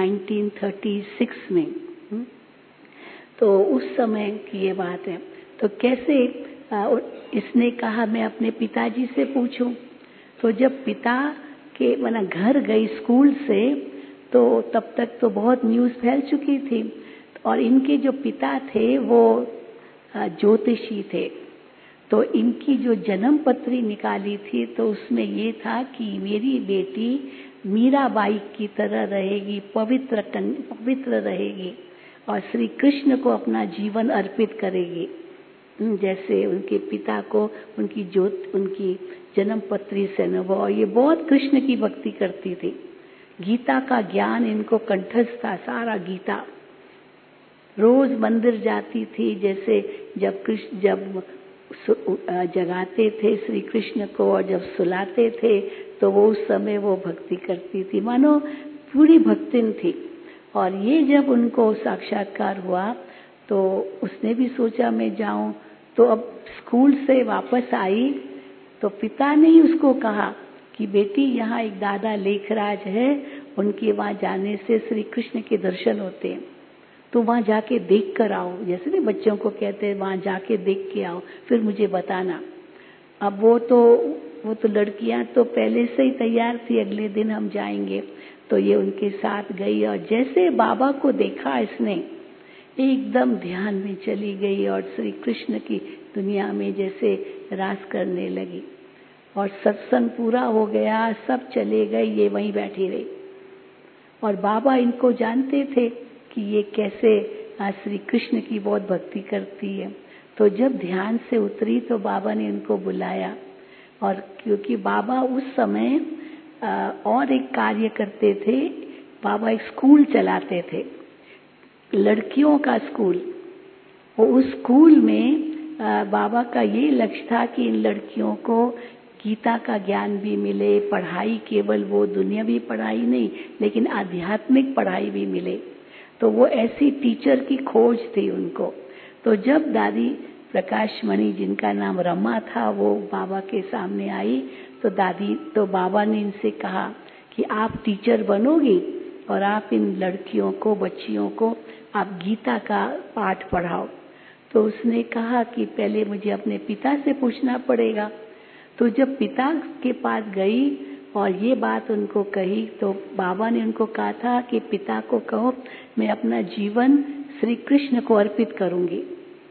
1936 में। तो उस समय की ये बात है। तो कैसे इसने कहा मैं अपने पिताजी से पूछूं। तो जब पिता के घर गई स्कूल से, तो तब तक तो बहुत न्यूज़ फैल चुकी थी। और इनके जो पिता थे वो ज्योतिषी थे। तो इनकी जो जन्म पत्री निकाली थी तो उसमें ये था कि मेरी बेटी मीराबाई की तरह रहेगी, पवित्र रहेगी और श्री कृष्ण को अपना जीवन अर्पित करेगी। जैसे उनके पिता को उनकी जन्म पत्री से अनुभव, और ये बहुत कृष्ण की भक्ति करती थी। गीता का ज्ञान इनको कंठस्थ था, सारा गीता। रोज मंदिर जाती थी, जैसे जब जगाते थे श्री कृष्ण को और जब सुलाते थे तो वो उस समय वो भक्ति करती थी, मानो पूरी भक्तिन थी। और ये जब उनको साक्षात्कार हुआ तो उसने भी सोचा मैं जाऊं। तो अब स्कूल से वापस आई तो पिता ने ही उसको कहा कि बेटी यहाँ एक दादा लेखराज है, उनके वहां जाने से श्री कृष्ण के दर्शन होते हैं, तो वहां जाके देख कर आओ। जैसे ना बच्चों को कहते हैं वहां जाके देख के आओ, फिर मुझे बताना। अब वो तो लड़कियां तो पहले से ही तैयार थी, अगले दिन हम जाएंगे। तो ये उनके साथ गई और जैसे बाबा को देखा इसने एकदम ध्यान में चली गई और श्री कृष्ण की दुनिया में जैसे रास करने लगी। और सत्संग पूरा हो गया, सब चले गए, ये वहीं बैठी रही। और बाबा इनको जानते थे कि ये कैसे श्री कृष्ण की बहुत भक्ति करती है। तो जब ध्यान से उतरी तो बाबा ने उनको बुलाया, और क्योंकि बाबा उस समय और एक कार्य करते थे, बाबा एक स्कूल चलाते थे, लड़कियों का स्कूल। वो उस स्कूल में बाबा का ये लक्ष्य था कि इन लड़कियों को गीता का ज्ञान भी मिले, पढ़ाई केवल वो दुनियावी पढ़ाई नहीं लेकिन आध्यात्मिक पढ़ाई भी मिले। तो वो ऐसी टीचर की खोज थी उनको। तो जब दादी प्रकाश मणि, जिनका नाम रमा था, वो बाबा के सामने आई तो बाबा ने इनसे कहा कि आप टीचर बनोगी और आप इन लड़कियों को, बच्चियों को आप गीता का पाठ पढ़ाओ। तो उसने कहा कि पहले मुझे अपने पिता से पूछना पड़ेगा। तो जब पिता के पास गई और ये बात उनको कही तो बाबा ने उनको कहा था कि पिता को कहो मैं अपना जीवन श्री कृष्ण को अर्पित करूंगी।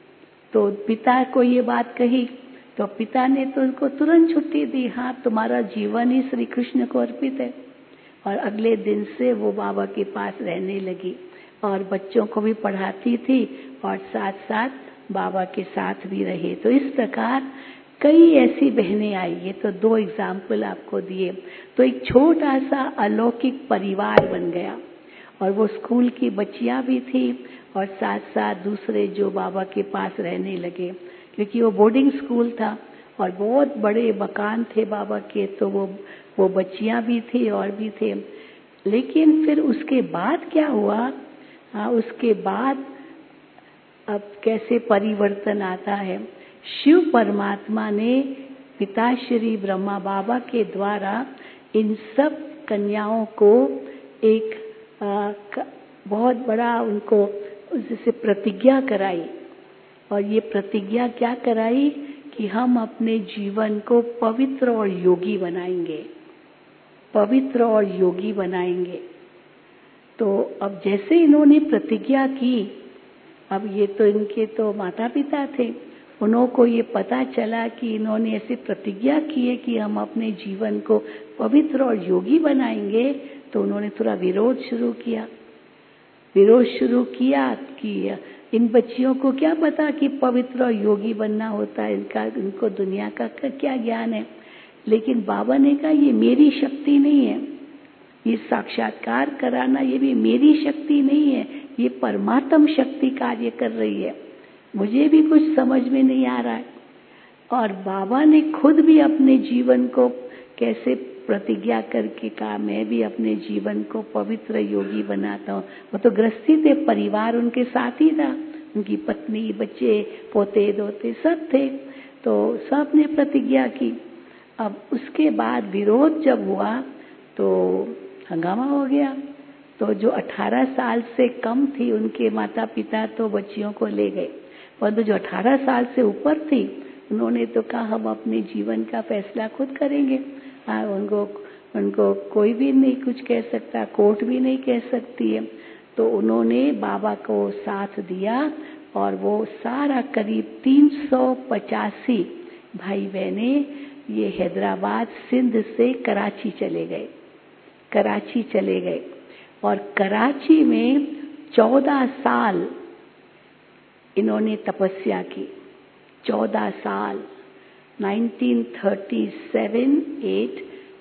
तो पिता को ये बात कही तो पिता ने तो उनको तुरंत छुट्टी दी, हाँ तुम्हारा जीवन ही श्री कृष्ण को अर्पित है। और अगले दिन से वो बाबा के पास रहने लगी और बच्चों को भी पढ़ाती थी और साथ साथ बाबा के साथ भी रहे। तो इस प्रकार कई ऐसी बहनें आई। ये तो 2 एग्जाम्पल आपको दिए। तो एक छोटा सा अलौकिक परिवार बन गया और वो स्कूल की बच्चियां भी थी और साथ साथ दूसरे जो बाबा के पास रहने लगे, क्योंकि वो बोर्डिंग स्कूल था और बहुत बड़े मकान थे बाबा के। तो वो बच्चियां भी थी और भी थे। लेकिन फिर उसके बाद क्या हुआ, उसके बाद अब कैसे परिवर्तन आता है। शिव परमात्मा ने पिता श्री ब्रह्मा बाबा के द्वारा इन सब कन्याओं को एक बहुत बड़ा उनको जैसे प्रतिज्ञा कराई। और ये प्रतिज्ञा क्या कराई कि हम अपने जीवन को पवित्र और योगी बनाएंगे, पवित्र और योगी बनाएंगे। तो अब जैसे इन्होंने प्रतिज्ञा की, अब ये तो इनके तो माता पिता थे, उन्हों को ये पता चला कि इन्होंने ऐसी प्रतिज्ञा की है कि हम अपने जीवन को पवित्र और योगी बनाएंगे। तो उन्होंने थोड़ा विरोध शुरू किया कि इन बच्चियों को क्या पता कि पवित्र और योगी बनना होता है, इनको दुनिया का क्या ज्ञान है। लेकिन बाबा ने कहा ये मेरी शक्ति नहीं है, ये साक्षात्कार कराना ये भी मेरी शक्ति नहीं है, ये परमात्म शक्ति कार्य कर रही है, मुझे भी कुछ समझ में नहीं आ रहा है। और बाबा ने खुद भी अपने जीवन को कैसे प्रतिज्ञा करके कहा मैं भी अपने जीवन को पवित्र योगी बनाता हूँ। वो तो गृहस्थी थे, परिवार उनके साथ ही था, उनकी पत्नी, बच्चे, पोते दोते सब थे। तो सब ने प्रतिज्ञा की। अब उसके बाद विरोध जब हुआ तो हंगामा हो गया। तो जो 18 साल से कम थी उनके माता पिता तो बच्चियों को ले गए, परंतु जो 18 साल से ऊपर थी उन्होंने तो कहा हम अपने जीवन का फैसला खुद करेंगे। उनको कोई भी नहीं कुछ कह सकता, कोर्ट भी नहीं कह सकती है। तो उन्होंने बाबा को साथ दिया और वो सारा करीब 385 भाई बहने ये हैदराबाद सिंध से कराची चले गए कराची चले गए और कराची में 14 साल इन्होंने तपस्या की। 14 साल 1937,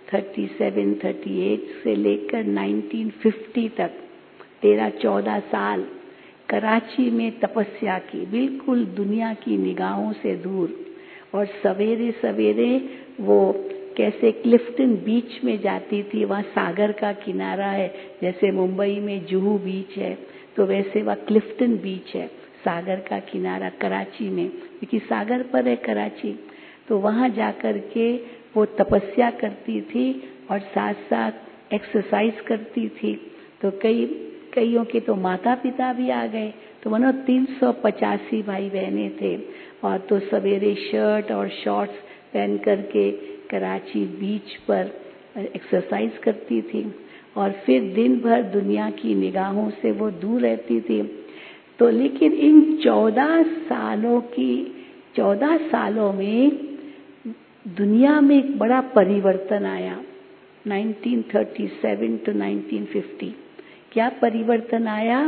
38 से लेकर 1950 तक 13-14 साल कराची में तपस्या की, बिल्कुल दुनिया की निगाहों से दूर। और सवेरे सवेरे वो कैसे क्लिफ्टन बीच में जाती थी, वहाँ सागर का किनारा है, जैसे मुंबई में जुहू बीच है तो वैसे वहाँ क्लिफ्टन बीच है, सागर का किनारा कराची में, क्योंकि सागर पर है कराची। तो वहाँ जाकर के वो तपस्या करती थी और साथ साथ एक्सरसाइज करती थी। तो कईयों के तो माता पिता भी आ गए, तो मानो 385 भाई बहने थे। और तो सवेरे शर्ट और शॉर्ट्स पहन करके कराची बीच पर एक्सरसाइज करती थी और फिर दिन भर दुनिया की निगाहों से वो दूर रहती थी। तो लेकिन इन 14 सालों में दुनिया में एक बड़ा परिवर्तन आया। 1937 to 1950 क्या परिवर्तन आया?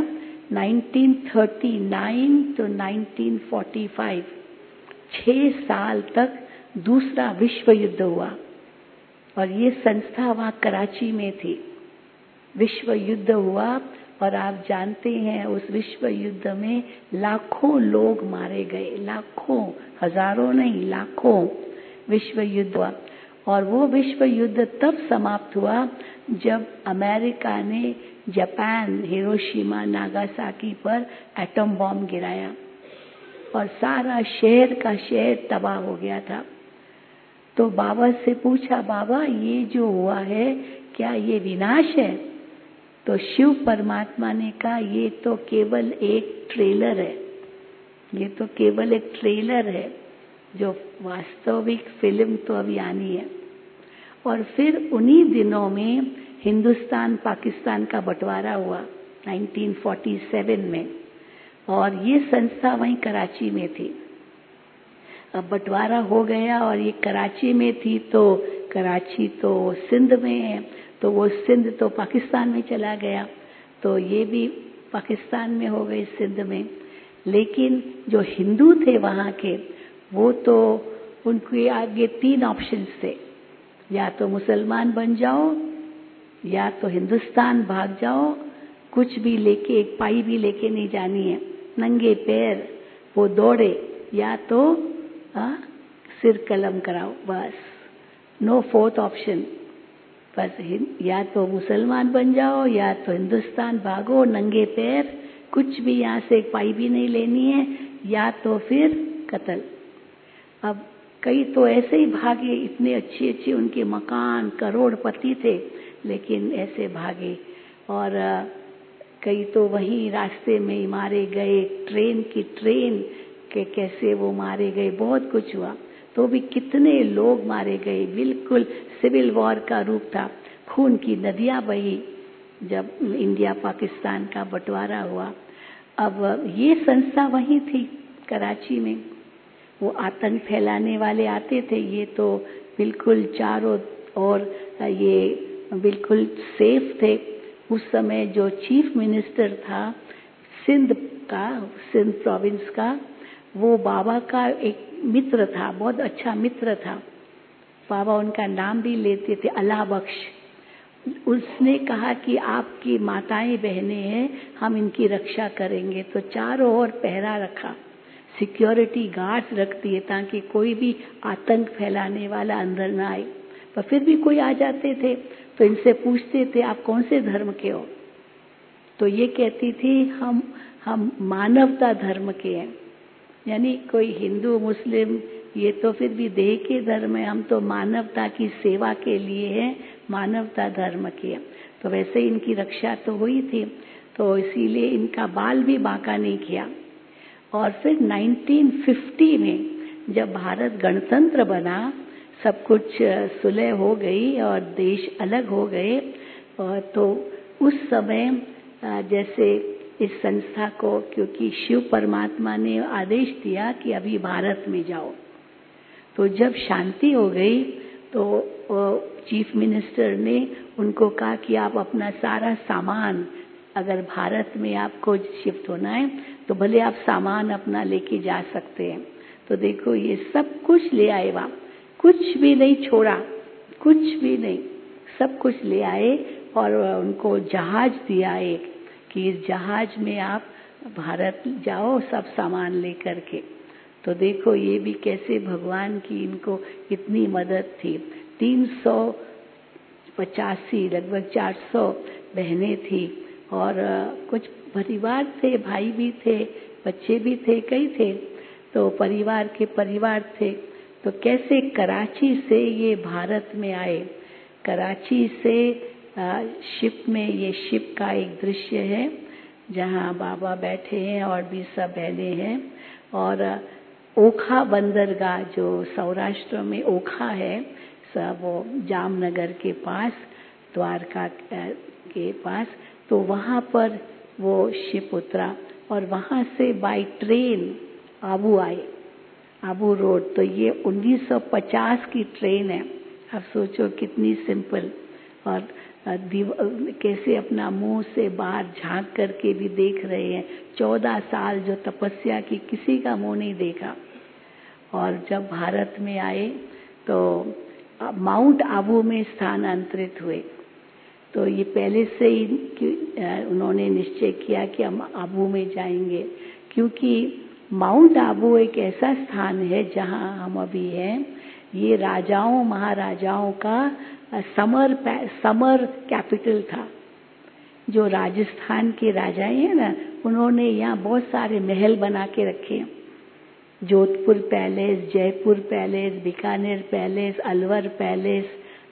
1939 to 1945 6 साल तक दूसरा विश्व युद्ध हुआ और ये संस्था वहाँ कराची में थी। विश्व युद्ध हुआ और आप जानते हैं उस विश्व युद्ध में लाखों लोग मारे गए, लाखों, हजारों नहीं, लाखों विश्व युद्ध हुआ। और वो विश्व युद्ध तब समाप्त हुआ जब अमेरिका ने जापान, हिरोशिमा, नागासाकी पर एटम बॉम्ब गिराया और सारा शहर का शहर तबाह हो गया था। तो बाबा से पूछा, बाबा ये जो हुआ है क्या ये विनाश है? तो शिव परमात्मा ने कहा ये तो केवल एक ट्रेलर है, ये तो केवल एक ट्रेलर है, जो वास्तविक फिल्म तो अभी आनी है। और फिर उन्हीं दिनों में हिंदुस्तान पाकिस्तान का बंटवारा हुआ 1947 में और ये संस्था वहीं कराची में थी। अब बंटवारा हो गया और ये कराची में थी, तो कराची तो सिंध में है, तो वो सिंध तो पाकिस्तान में चला गया, तो ये भी पाकिस्तान में हो गई, सिंध में। लेकिन जो हिंदू थे वहाँ के, वो तो उनके आगे 3 ऑप्शंस थे, या तो मुसलमान बन जाओ, या तो हिंदुस्तान भाग जाओ, कुछ भी लेके, एक पाई भी लेके नहीं जानी है, नंगे पैर वो दौड़े, या तो सिर कलम कराओ, बस, नो 4th ऑप्शन। बस या तो मुसलमान बन जाओ, या तो हिंदुस्तान भागो नंगे पैर, कुछ भी यहाँ से एक पाई भी नहीं लेनी है, या तो फिर कत्ल। अब कई तो ऐसे ही भागे, इतने अच्छे अच्छे उनके मकान, करोड़पति थे, लेकिन ऐसे भागे। और कई तो वहीं रास्ते में ही मारे गए, ट्रेन के कैसे वो मारे गए, बहुत कुछ हुआ। तो भी कितने लोग मारे गए, बिल्कुल सिविल वॉर का रूप था, खून की नदियां बही जब इंडिया पाकिस्तान का बंटवारा हुआ। अब ये संस्था वहीं थी कराची में, वो आतंक फैलाने वाले आते थे, ये तो बिल्कुल चारों ओर ये बिल्कुल सेफ थे। उस समय जो चीफ मिनिस्टर था सिंध प्रोविंस का, वो बाबा का एक मित्र था, बहुत अच्छा मित्र था। बाबा उनका नाम भी लेते थे, अल्लाह बख्श। उसने कहा कि आपकी माताएं बहनें हैं, हम इनकी रक्षा करेंगे, तो चारों ओर पहरा रखा, सिक्योरिटी गार्ड्स रख दिए ताकि कोई भी आतंक फैलाने वाला अंदर ना आए। पर फिर भी कोई आ जाते थे तो इनसे पूछते थे आप कौन से धर्म के हो, तो ये कहती थी हम मानवता धर्म के हैं। यानी कोई हिंदू मुस्लिम ये तो फिर भी देह के धर्म है, हम तो मानवता की सेवा के लिए हैं, मानवता धर्म के। तो वैसे इनकी रक्षा तो हुई थी, तो इसीलिए इनका बाल भी बांका नहीं किया। और फिर 1950 में जब भारत गणतंत्र बना, सब कुछ सुलह हो गई और देश अलग हो गए, तो उस समय जैसे इस संस्था को, क्योंकि शिव परमात्मा ने आदेश दिया कि अभी भारत में जाओ, तो जब शांति हो गई तो चीफ मिनिस्टर ने उनको कहा कि आप अपना सारा सामान, अगर भारत में आपको शिफ्ट होना है तो भले आप सामान अपना लेके जा सकते हैं। तो देखो ये सब कुछ ले आए वहाँ, कुछ भी नहीं छोड़ा, कुछ भी नहीं, सब कुछ ले आए और उनको जहाज दिया एक कि इस जहाज में आप भारत जाओ सब सामान लेकर के। तो देखो ये भी कैसे भगवान की इनको इतनी मदद थी। 385 लगभग 400 बहनें थी और कुछ परिवार थे, भाई भी थे, बच्चे भी थे, कई थे, तो परिवार के परिवार थे। तो कैसे कराची से ये भारत में आए, कराची से शिप में, ये शिप का एक दृश्य है जहाँ बाबा बैठे हैं और भी सब बहने हैं। और ओखा बंदरगाह जो सौराष्ट्र में ओखा है, सब वो जामनगर के पास, द्वारका के पास, तो वहाँ पर वो शिप उतरा और वहाँ से बाय ट्रेन आबू आए, आबू रोड। तो ये 1950 की ट्रेन है। आप सोचो कितनी सिंपल, और कैसे अपना मुंह से बाहर झांक करके भी देख रहे हैं। 14 साल जो तपस्या की, किसी का मुंह नहीं देखा। और जब भारत में आए तो माउंट आबू में स्थानांतरित हुए। तो ये पहले से ही उन्होंने निश्चय किया कि हम आबू में जाएंगे, क्योंकि माउंट आबू एक ऐसा स्थान है जहाँ हम अभी हैं। ये राजाओं महाराजाओं का समर कैपिटल था। जो राजस्थान के राजाएं हैं ना, उन्होंने यहाँ बहुत सारे महल बना के रखे हैं। Jodhpur palace, Jaipur palace, Bikaner palace, Alwar palace,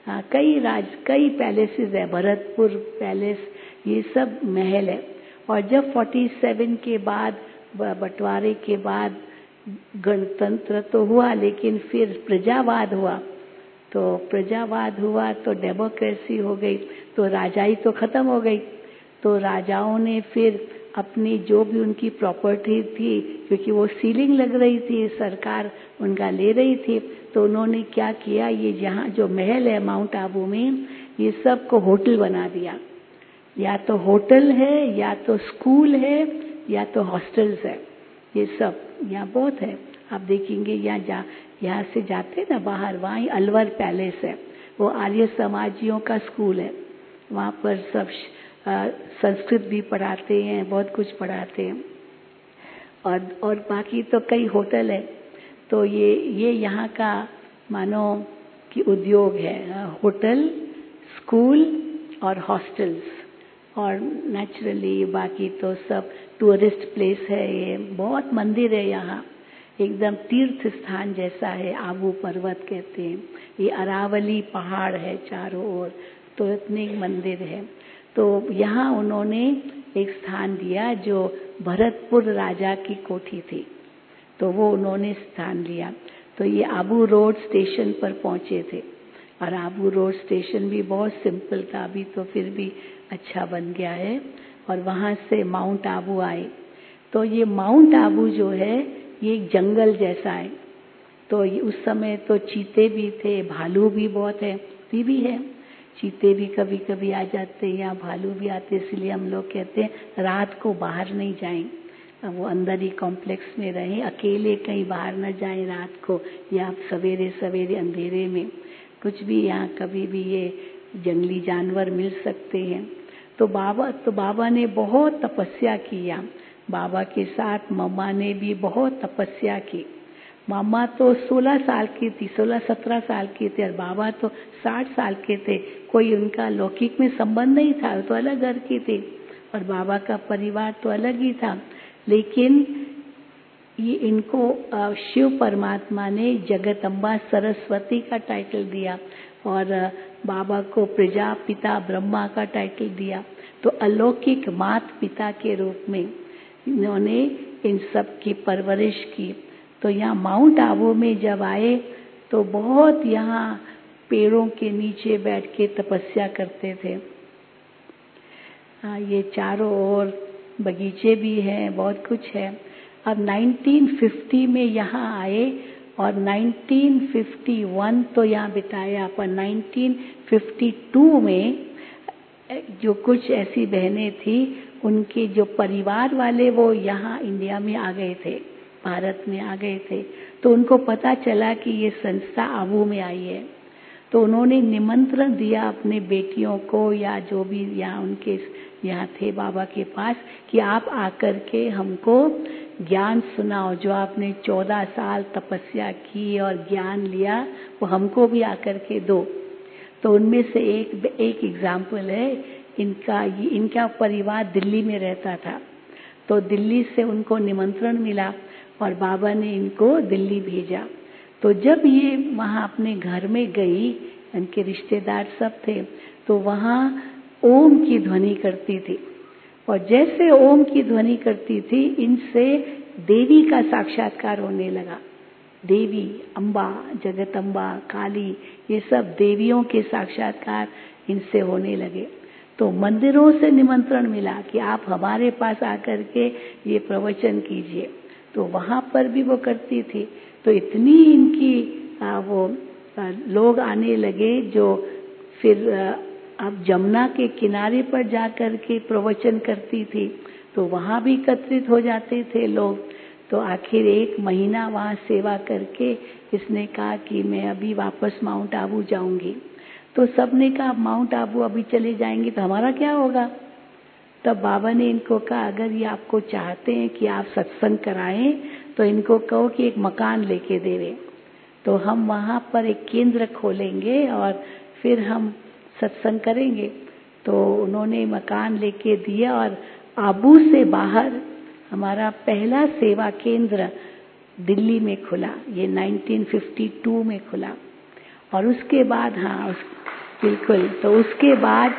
कई पैलेसेस है, भरतपुर पैलेस, ये सब महल है। और जब 47 के बाद, बंटवारे के बाद गणतंत्र तो हुआ, लेकिन फिर प्रजावाद हुआ। तो प्रजावाद हुआ तो डेमोक्रेसी हो गई, तो राजाई तो खत्म हो गई। तो राजाओं ने फिर अपनी जो भी उनकी प्रॉपर्टी थी, क्योंकि वो सीलिंग लग रही थी, सरकार उनका ले रही थी, तो उन्होंने क्या किया, ये जहाँ जो महल है माउंट आबू में, ये सब को होटल बना दिया। या तो होटल है, या तो स्कूल है, या तो हॉस्टल्स है। ये सब यहाँ बहुत है। आप देखेंगे यहाँ से जाते ना बाहर, वहाँ अलवर पैलेस है, वो आर्य समाजियों का स्कूल है। वहाँ पर सब संस्कृत भी पढ़ाते हैं, बहुत कुछ पढ़ाते हैं। और बाकी तो कई होटल है। तो ये यहाँ का मानो कि उद्योग है, होटल, स्कूल और हॉस्टल्स। और नेचुरली बाकी तो सब टूरिस्ट प्लेस है। ये बहुत मंदिर है यहाँ, एकदम तीर्थ स्थान जैसा है। आबू पर्वत कहते हैं, ये अरावली पहाड़ है चारों ओर, तो इतने मंदिर है। तो यहाँ उन्होंने एक स्थान दिया जो भरतपुर राजा की कोठी थी, तो वो उन्होंने स्थान लिया। तो ये आबू रोड स्टेशन पर पहुंचे थे, और आबू रोड स्टेशन भी बहुत सिंपल था, अभी तो फिर भी अच्छा बन गया है। और वहाँ से माउंट आबू आए। तो ये माउंट आबू जो है ये एक जंगल जैसा है। तो उस समय तो चीते भी थे, भालू भी बहुत है, अभी भी है। चीते भी कभी कभी आ जाते हैं, या भालू भी आते, इसलिए हम लोग कहते हैं रात को बाहर नहीं जाएं, वो अंदर ही कॉम्प्लेक्स में रहें, अकेले कहीं बाहर न जाएं रात को, या सवेरे सवेरे अंधेरे में। कुछ भी यहाँ कभी भी ये जंगली जानवर मिल सकते हैं। तो बाबा ने बहुत तपस्या किया। बाबा के साथ मम्मा ने भी बहुत तपस्या की। मामा तो 16 साल की थी, 16-17 साल की थी, और बाबा तो 60 साल के थे। कोई उनका लौकिक में संबंध नहीं था, तो अलग घर की थी, और बाबा का परिवार तो अलग ही था। लेकिन ये इनको शिव परमात्मा ने जगदम्बा सरस्वती का टाइटल दिया, और बाबा को प्रजापिता ब्रह्मा का टाइटल दिया। तो अलौकिक माता पिता के रूप में इन्होंने इन सब की परवरिश की। तो यहाँ माउंट आबू में जब आए तो बहुत यहाँ पेड़ों के नीचे बैठ के तपस्या करते थे। ये चारों ओर बगीचे भी हैं, बहुत कुछ है। अब 1950 में यहाँ आए और 1951 तो यहाँ बिताया, पर 1952 में जो कुछ ऐसी बहनें थी, उनके जो परिवार वाले वो यहाँ इंडिया में आ गए थे, भारत में आ गए थे। तो उनको पता चला कि ये संस्था आबू में आई है, तो उन्होंने निमंत्रण दिया अपने बेटियों को या जो भी यहाँ उनके यहाँ थे बाबा के पास कि आप आकर के हमको ज्ञान सुनाओ, जो आपने 14 साल तपस्या की और ज्ञान लिया वो हमको भी आकर के दो। तो उनमें से एक एग्जाम्पल है इनका परिवार दिल्ली में रहता था, तो दिल्ली से उनको निमंत्रण मिला और बाबा ने इनको दिल्ली भेजा। तो जब ये वहाँ अपने घर में गई, इनके रिश्तेदार सब थे, तो वहाँ ओम की ध्वनि करती थी, और जैसे ओम की ध्वनि करती थी इनसे देवी का साक्षात्कार होने लगा। देवी, अम्बा, जगदम्बा, काली, ये सब देवियों के साक्षात्कार इनसे होने लगे। तो मंदिरों से निमंत्रण मिला कि आप हमारे पास आकर के ये प्रवचन कीजिए, तो वहाँ पर भी वो करती थी। तो इतनी इनकी लोग आने लगे, जो फिर अब जमुना के किनारे पर जाकर के प्रवचन करती थी, तो वहाँ भी एकत्रित हो जाते थे लोग। तो आखिर 1 महीना वहाँ सेवा करके इसने कहा कि मैं अभी वापस माउंट आबू जाऊंगी। तो सबने कहा माउंट आबू अभी चले जाएंगे तो हमारा क्या होगा। तब बाबा ने इनको कहा अगर ये आपको चाहते हैं कि आप सत्संग कराएं तो इनको कहो कि एक मकान लेके देवे, तो हम वहाँ पर एक केंद्र खोलेंगे और फिर हम सत्संग करेंगे। तो उन्होंने मकान लेके दिया और आबू से बाहर हमारा पहला सेवा केंद्र दिल्ली में खुला। ये 1952 में खुला। और उसके बाद बिल्कुल, तो उसके बाद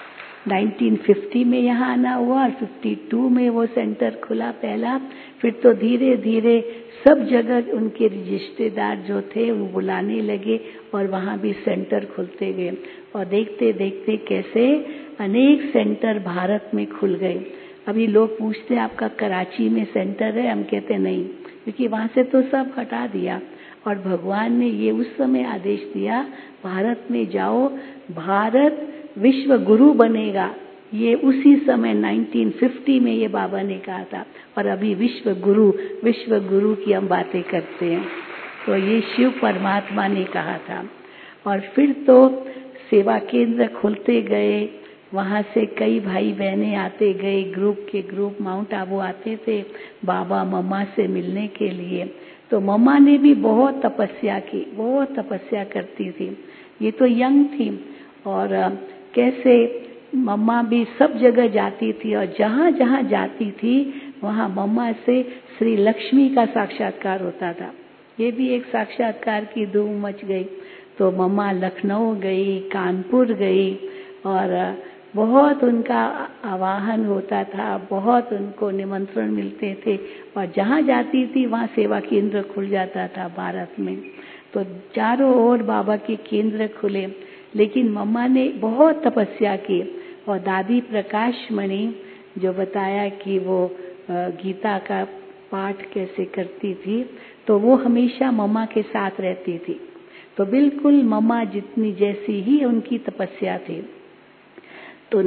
1950 में यहाँ आना हुआ और 52 में वो सेंटर खुला पहला। फिर तो धीरे धीरे सब जगह उनके रिश्तेदार जो थे वो बुलाने लगे और वहाँ भी सेंटर खुलते गए, और देखते देखते कैसे अनेक सेंटर भारत में खुल गए। अभी लोग पूछते हैं आपका कराची में सेंटर है, हम कहते नहीं, क्योंकि वहाँ से तो सब हटा दिया और भगवान ने ये उस समय आदेश दिया भारत में जाओ, भारत विश्व गुरु बनेगा। ये उसी समय 1950 में ये बाबा ने कहा था, और अभी विश्व गुरु की हम बातें करते हैं। तो ये शिव परमात्मा ने कहा था। और फिर तो सेवा केंद्र खुलते गए, वहाँ से कई भाई बहनें आते गए, ग्रुप के ग्रुप माउंट आबू आते थे बाबा मम्मा से मिलने के लिए। तो मम्मा ने भी बहुत तपस्या की, बहुत तपस्या करती थी। ये तो यंग थी, और कैसे मम्मा भी सब जगह जाती थी, और जहाँ जहाँ जाती थी वहाँ मम्मा से श्री लक्ष्मी का साक्षात्कार होता था। ये भी एक साक्षात्कार की धूम मच गई। तो मम्मा लखनऊ गई, कानपुर गई, और बहुत उनका आवाहन होता था, बहुत उनको निमंत्रण मिलते थे, और जहाँ जाती थी वहाँ सेवा केंद्र खुल जाता था भारत में। तो चारों ओर बाबा के केंद्र खुले, लेकिन मम्मा ने बहुत तपस्या की। और दादी प्रकाश मणि जो बताया कि वो गीता का पाठ कैसे करती थी, तो वो हमेशा मम्मा के साथ रहती थी। तो बिल्कुल मम्मा जितनी जैसी ही उनकी तपस्या थी। तो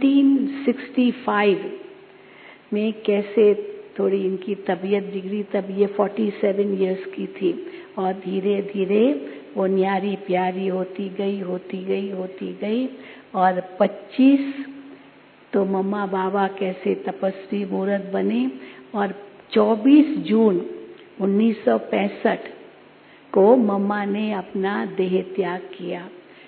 1965 में कैसे थोड़ी इनकी तबीयत बिगड़ी, तब ये 47 इयर्स की थी, और धीरे धीरे वो न्यारी प्यारी होती गई, और 25 तो मम्मा बाबा कैसे तपस्वी मूर्त बने। और 24 जून 1965 को मम्मा ने अपना देह त्याग किया।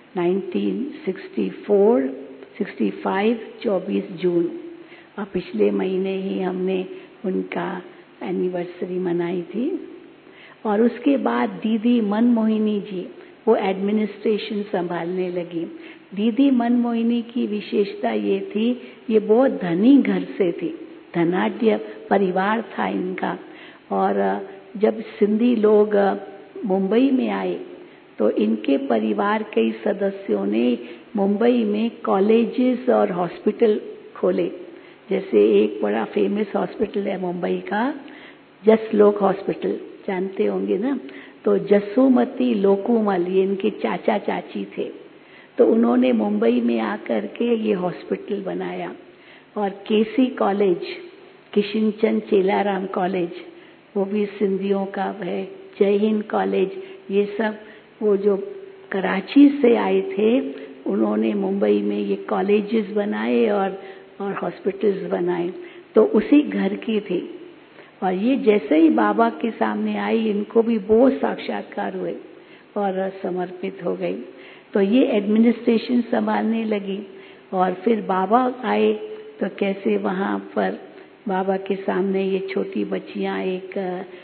1965 24 जून, और पिछले महीने ही हमने उनका एनिवर्सरी मनाई थी। और उसके बाद दीदी मनमोहिनी जी वो एडमिनिस्ट्रेशन संभालने लगी। दीदी मनमोहिनी की विशेषता ये थी, ये बहुत धनी घर से थी, धनाढ्य परिवार था इनका। और जब सिंधी लोग मुंबई में आए तो इनके परिवार के सदस्यों ने मुंबई में कॉलेजेस और हॉस्पिटल खोले। जैसे एक बड़ा फेमस हॉस्पिटल है मुंबई का, जसलोक हॉस्पिटल, जानते होंगे ना। तो जसुमती लोकुमल ये इनके चाचा चाची थे। तो उन्होंने मुंबई में आकर के ये हॉस्पिटल बनाया। और KC college, Kishinchand Chellaram college, वो भी सिंधियों का है, जय हिंद कॉलेज, ये सब वो जो कराची से आए थे उन्होंने मुंबई में ये कॉलेजेस बनाए और हॉस्पिटल्स बनाए। तो उसी घर की थी। और ये जैसे ही बाबा के सामने आई, इनको भी बहुत साक्षात्कार हुए और समर्पित हो गई। तो ये एडमिनिस्ट्रेशन संभालने लगी। और फिर बाबा आए तो कैसे वहाँ पर बाबा के सामने ये छोटी बच्चियाँ एक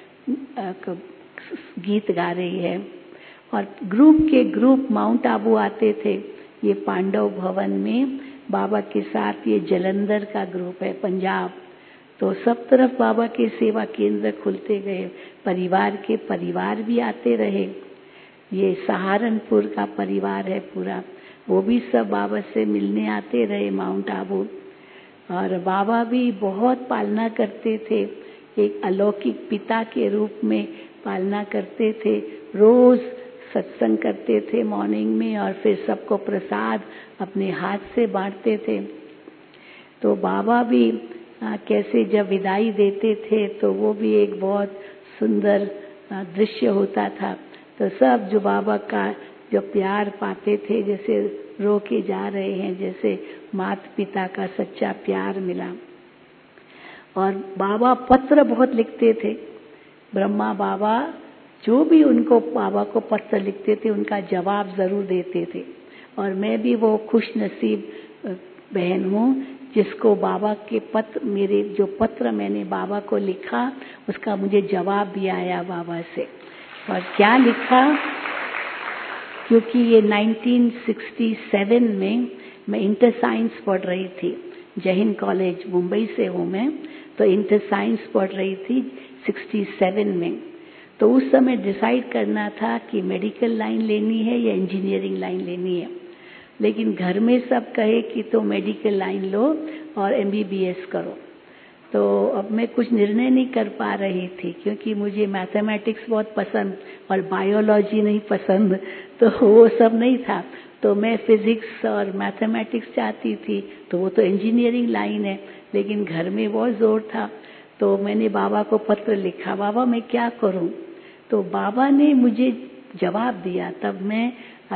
गीत गा रही है। और ग्रुप माउंट आबू आते थे, ये पांडव भवन में बाबा के साथ। ये जलंधर का ग्रुप है, पंजाब। तो सब तरफ बाबा के सेवा केंद्र खुलते गए। परिवार के परिवार भी आते रहे। ये सहारनपुर का परिवार है पूरा, वो भी सब बाबा से मिलने आते रहे माउंट आबू। और बाबा भी बहुत पालना करते थे, एक अलौकिक पिता के रूप में पालना करते थे। रोज सत्संग करते थे मॉर्निंग में, और फिर सबको प्रसाद अपने हाथ से बांटते थे। तो बाबा भी कैसे जब विदाई देते थे तो वो भी एक बहुत सुंदर दृश्य होता था। तो सब जो बाबा का जो प्यार पाते थे, जैसे रो के जा रहे हैं, जैसे माता पिता का सच्चा प्यार मिला। और बाबा पत्र बहुत लिखते थे। ब्रह्मा बाबा जो भी उनको बाबा को पत्र लिखते थे उनका जवाब जरूर देते थे। और मैं भी वो खुश नसीब बहन हूँ जिसको बाबा के पत्र, मेरे जो पत्र मैंने बाबा को लिखा उसका मुझे जवाब भी आया बाबा से। और क्या लिखा, क्योंकि ये 1967 में मैं इंटर साइंस पढ़ रही थी, जय हिंद कॉलेज, मुंबई से हूँ मैं, तो इंटर साइंस पढ़ रही थी 67 में। तो उस समय डिसाइड करना था कि मेडिकल लाइन लेनी है या इंजीनियरिंग लाइन लेनी है। लेकिन घर में सब कहे कि तो मेडिकल लाइन लो और MBBS करो। तो अब मैं कुछ निर्णय नहीं कर पा रही थी, क्योंकि मुझे मैथमेटिक्स बहुत पसंद और बायोलॉजी नहीं पसंद, तो वो सब नहीं था। तो मैं फिजिक्स और मैथमेटिक्स चाहती थी, तो वो तो इंजीनियरिंग लाइन है, लेकिन घर में बहुत जोर था। तो मैंने बाबा को पत्र लिखा, बाबा मैं क्या करूं? तो बाबा ने मुझे जवाब दिया। तब मैं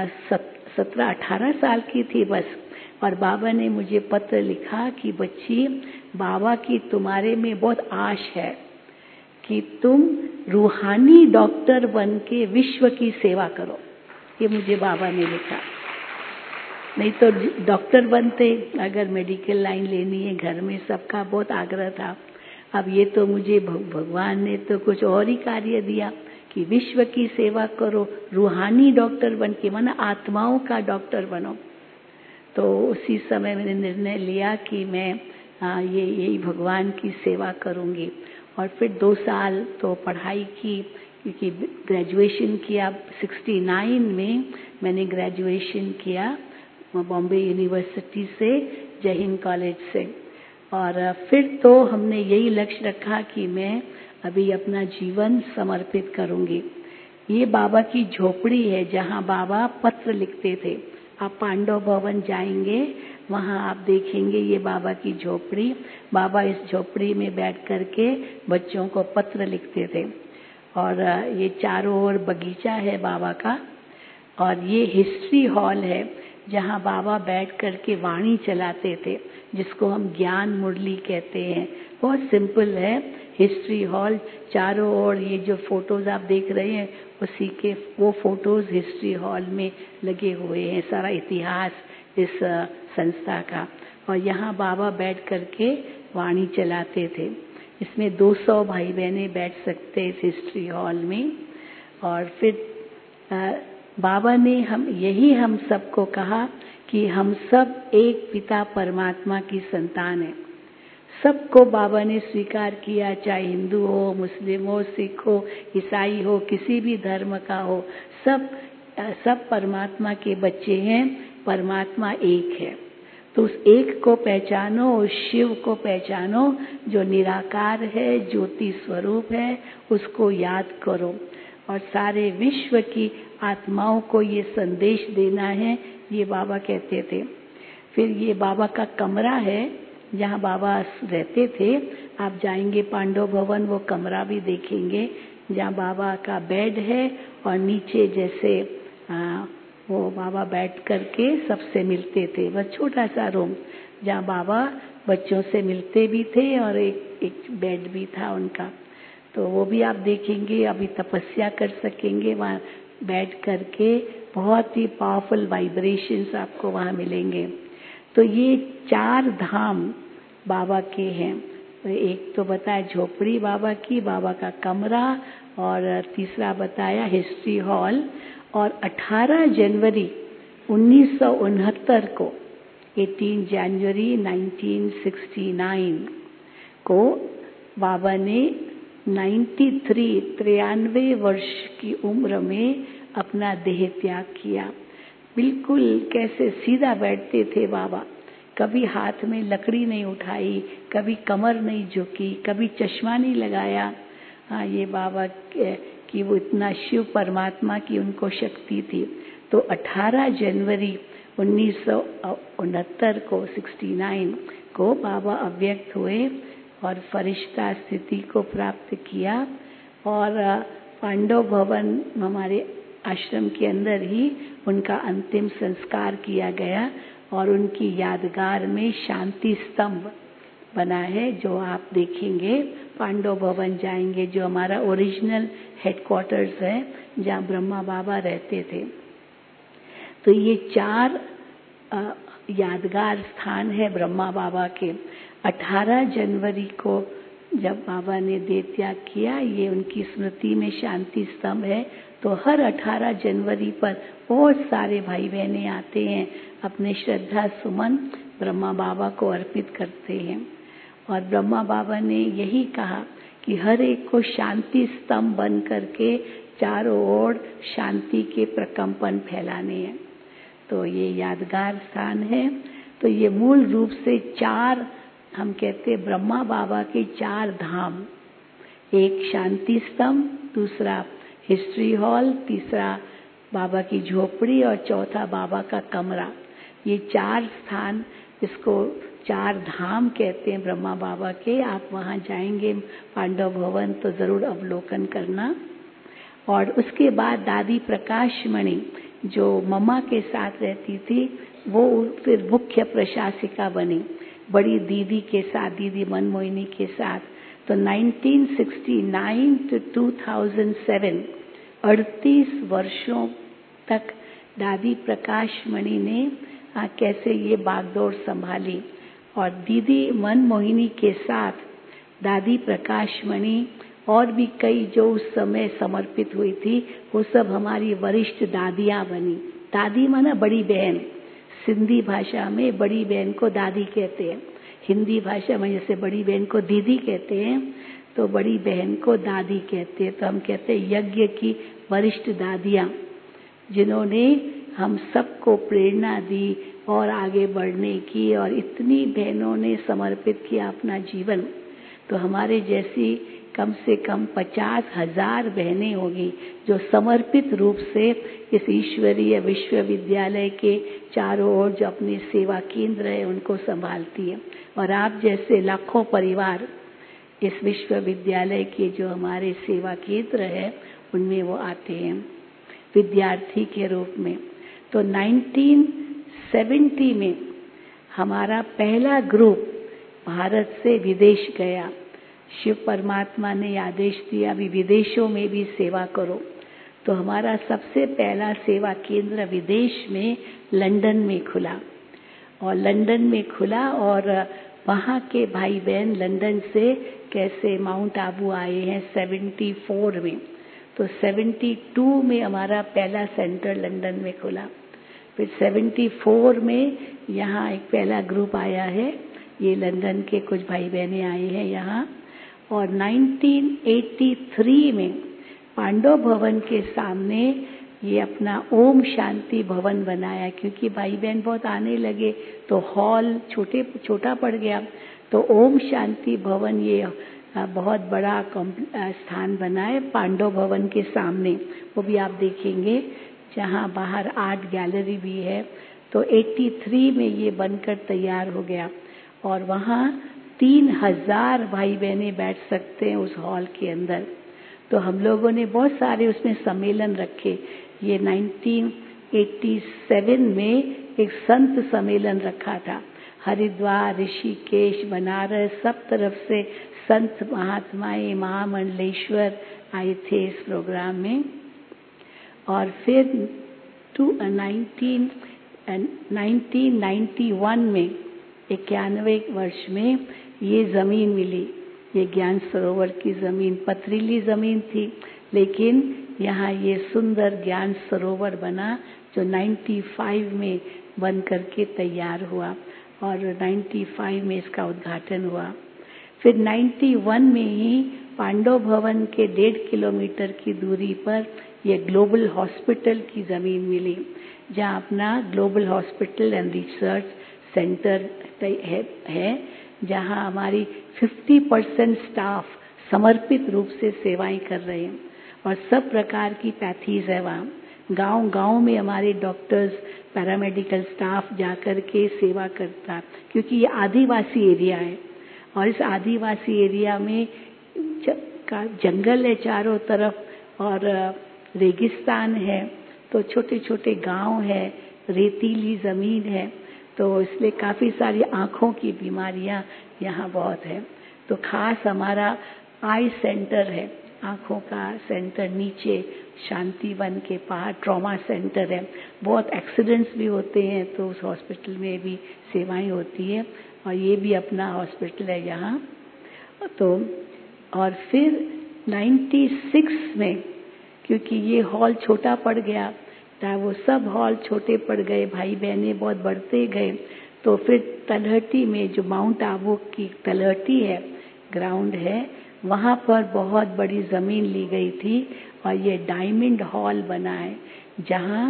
17-18 साल की थी बस। और बाबा ने मुझे पत्र लिखा कि बच्ची, बाबा की तुम्हारे में बहुत आश है कि तुम रूहानी डॉक्टर बन के विश्व की सेवा करो। ये मुझे बाबा ने लिखा। नहीं तो डॉक्टर बनते, अगर मेडिकल लाइन लेनी है, घर में सबका बहुत आग्रह था। अब ये तो मुझे भगवान ने तो कुछ और ही कार्य दिया कि विश्व की सेवा करो, रूहानी डॉक्टर बन के, माना आत्माओं का डॉक्टर बनो। तो उसी समय मैंने निर्णय लिया कि मैं यही भगवान की सेवा करूंगी। और फिर 2 साल तो पढ़ाई की, क्योंकि ग्रेजुएशन किया 69 में मैंने ग्रेजुएशन किया बॉम्बे यूनिवर्सिटी से, जय हिंद कॉलेज से। और फिर तो हमने यही लक्ष्य रखा कि मैं अभी अपना जीवन समर्पित करूंगी। ये बाबा की झोपड़ी है जहाँ बाबा पत्र लिखते थे। आप पांडव भवन जाएंगे, वहाँ आप देखेंगे ये बाबा की झोपड़ी। बाबा इस झोपड़ी में बैठ करके बच्चों को पत्र लिखते थे। और ये चारों ओर बगीचा है बाबा का। और ये हिस्ट्री हॉल है जहाँ बाबा बैठ करके वाणी चलाते थे, जिसको हम ज्ञान मुरली कहते हैं। बहुत सिंपल है हिस्ट्री हॉल। चारों ओर ये जो फोटोज आप देख रहे हैं उसी के वो फोटोज हिस्ट्री हॉल में लगे हुए हैं, सारा इतिहास इस संस्था का। और यहाँ बाबा बैठ करके वाणी चलाते थे। इसमें 200 भाई बहनें बैठ सकते इस हिस्ट्री हॉल में। और फिर बाबा ने हम सबको कहा कि हम सब एक पिता परमात्मा की संतान हैं। सबको बाबा ने स्वीकार किया, चाहे हिंदू हो, मुस्लिम हो, सिख हो, ईसाई हो, किसी भी धर्म का हो, सब परमात्मा के बच्चे हैं। परमात्मा एक है। तो उस एक को पहचानो, उस शिव को पहचानो जो निराकार है, ज्योति स्वरूप है, उसको याद करो। और सारे विश्व की आत्माओं को ये संदेश देना है, ये बाबा कहते थे। फिर ये बाबा का कमरा है जहाँ बाबा रहते थे। आप जाएंगे पांडव भवन, वो कमरा भी देखेंगे जहाँ बाबा का बेड है और नीचे जैसे वो बाबा बैठ करके सबसे मिलते थे। वह छोटा सा रूम जहाँ बाबा बच्चों से मिलते भी थे और एक बेड भी था उनका, तो वो भी आप देखेंगे। अभी तपस्या कर सकेंगे वहाँ बैठ करके, बहुत ही पावरफुल वाइब्रेशंस आपको वहाँ मिलेंगे। तो ये 4 धाम बाबा के हैं। तो एक तो बताया झोपड़ी बाबा की, बाबा का कमरा, और तीसरा बताया हिस्ट्री हॉल। और 18 जनवरी 1969 को 18 जनवरी 1969 को बाबा ने 93 वर्ष की उम्र में अपना देह त्याग किया। बिल्कुल कैसे सीधा बैठते थे बाबा, कभी हाथ में लकड़ी नहीं उठाई, कभी कमर नहीं झुकी, कभी चश्मा नहीं लगाया। हाँ, ये बाबा कि वो इतना शिव परमात्मा की उनको शक्ति थी। तो 18 जनवरी 1969 को 69 को बाबा अव्यक्त हुए और फरिश्ता स्थिति को प्राप्त किया। और पांडव भवन हमारे आश्रम के अंदर ही उनका अंतिम संस्कार किया गया और उनकी यादगार में शांति स्तंभ बना है, जो आप देखेंगे। पांडव भवन जाएंगे, जो हमारा ओरिजिनल हेडक्वार्टर्स है, जहाँ ब्रह्मा बाबा रहते थे। तो ये 4 यादगार स्थान है ब्रह्मा बाबा के। 18 जनवरी को जब बाबा ने देह त्याग किया, ये उनकी स्मृति में शांति स्तंभ है। तो हर 18 जनवरी पर बहुत सारे भाई बहनें आते हैं, अपने श्रद्धा सुमन ब्रह्मा बाबा को अर्पित करते हैं। और ब्रह्मा बाबा ने यही कहा कि हर एक को शांति स्तंभ बन करके चारों ओर शांति के प्रकंपन फैलाने हैं। तो ये यादगार स्थान है। तो ये मूल रूप से 4 हम कहते ब्रह्मा बाबा के 4 धाम, एक शांति स्तंभ, दूसरा हिस्ट्री हॉल, तीसरा बाबा की झोपड़ी और चौथा बाबा का कमरा। ये 4 स्थान, इसको 4 धाम कहते हैं ब्रह्मा बाबा के। आप वहाँ जाएंगे पांडव भवन तो जरूर अवलोकन करना। और उसके बाद दादी प्रकाश मणि जो मम्मा के साथ रहती थी, वो फिर मुख्य प्रशासिका बनी बड़ी दीदी के साथ, दीदी मनमोहिनी के साथ। तो 1969 to 2007 38 वर्षों तक दादी प्रकाश मणि ने कैसे ये बागडोर संभाली। और दीदी मनमोहिनी के साथ दादी प्रकाश मणि और भी कई जो उस समय समर्पित हुई थी, वो सब हमारी वरिष्ठ दादियाँ बनी। दादी माना बड़ी बहन, सिंधी भाषा में बड़ी बहन को दादी कहते हैं, हिंदी भाषा में जैसे बड़ी बहन को दीदी कहते हैं, तो बड़ी बहन को दादी कहते हैं। तो हम कहते हैं यज्ञ की वरिष्ठ दादियाँ, जिन्होंने हम सबको प्रेरणा दी और आगे बढ़ने की, और इतनी बहनों ने समर्पित किया अपना जीवन। तो हमारे जैसी कम से कम 50,000 बहनें होगी जो समर्पित रूप से इस ईश्वरीय विश्वविद्यालय के चारों ओर जो अपने सेवा केंद्र है उनको संभालती है। और आप जैसे लाखों परिवार इस विश्वविद्यालय के जो हमारे सेवा केंद्र है उनमें वो आते हैं विद्यार्थी के रूप में। तो 1970 में हमारा पहला ग्रुप भारत से विदेश गया। शिव परमात्मा ने आदेश दिया अभी विदेशों में भी सेवा करो। तो हमारा सबसे पहला सेवा केंद्र विदेश में लंदन में खुला, और लंदन में खुला और वहाँ के भाई बहन लंदन से कैसे माउंट आबू आए हैं 74 में। तो 72 में हमारा पहला सेंटर लंदन में खुला। फिर 74 में यहाँ एक पहला ग्रुप आया है, ये लंदन के कुछ भाई बहनें आए हैं यहाँ। और 1983 में पांडव भवन के सामने ये अपना ओम शांति भवन बनाया, क्योंकि भाई बहन बहुत आने लगे तो हॉल छोटा पड़ गया। तो ओम शांति भवन ये बहुत बड़ा स्थान बना है पांडव भवन के सामने, वो भी आप देखेंगे, जहाँ बाहर आर्ट गैलरी भी है। तो 83 में ये बनकर तैयार हो गया और वहाँ 3000 भाई बहनें बैठ सकते हैं उस हॉल के अंदर। तो हम लोगों ने बहुत सारे उसमें सम्मेलन रखे। ये 1987 में एक संत सम्मेलन रखा था। हरिद्वार, ऋषिकेश, बनारस, सब तरफ से संत महात्माएं, महामंडलेश्वर आए थे इस प्रोग्राम में। और फिर 1991 में 91 वर्ष में ये जमीन मिली, ये ज्ञान सरोवर की जमीन। पथरीली जमीन थी, लेकिन यहाँ ये सुंदर ज्ञान सरोवर बना, जो 95 में बन करके तैयार हुआ और 95 में इसका उद्घाटन हुआ। फिर 91 में ही पांडव भवन के 1.5 किलोमीटर की दूरी पर ये ग्लोबल हॉस्पिटल की जमीन मिली, जहाँ अपना global hospital and research centre है, जहाँ हमारी 50% स्टाफ समर्पित रूप से सेवाएं कर रहे हैं और सब प्रकार की पैथीज है वहाँ। गांव-गांव में हमारे डॉक्टर्स, पैरामेडिकल स्टाफ जाकर के सेवा करता, क्योंकि ये आदिवासी एरिया है और इस आदिवासी एरिया में जंगल है चारों तरफ और रेगिस्तान है, तो छोटे छोटे गांव है, रेतीली जमीन है, तो इसलिए काफ़ी सारी आँखों की बीमारियां यहाँ बहुत है। तो खास हमारा आई सेंटर है, आँखों का सेंटर नीचे शांतिवन के पास ट्रॉमा सेंटर है। बहुत एक्सीडेंट्स भी होते हैं, तो उस हॉस्पिटल में भी सेवाएं होती है और ये भी अपना हॉस्पिटल है यहाँ। तो और फिर 96 में, क्योंकि ये हॉल छोटा पड़ गया, वो सब हॉल छोटे पड़ गए, भाई बहनें बहुत बढ़ते गए, तो फिर तलहटी में, जो माउंट आबू की तलहटी है, ग्राउंड है, वहाँ पर बहुत बड़ी जमीन ली गई थी और ये डायमंड हॉल बना है, जहाँ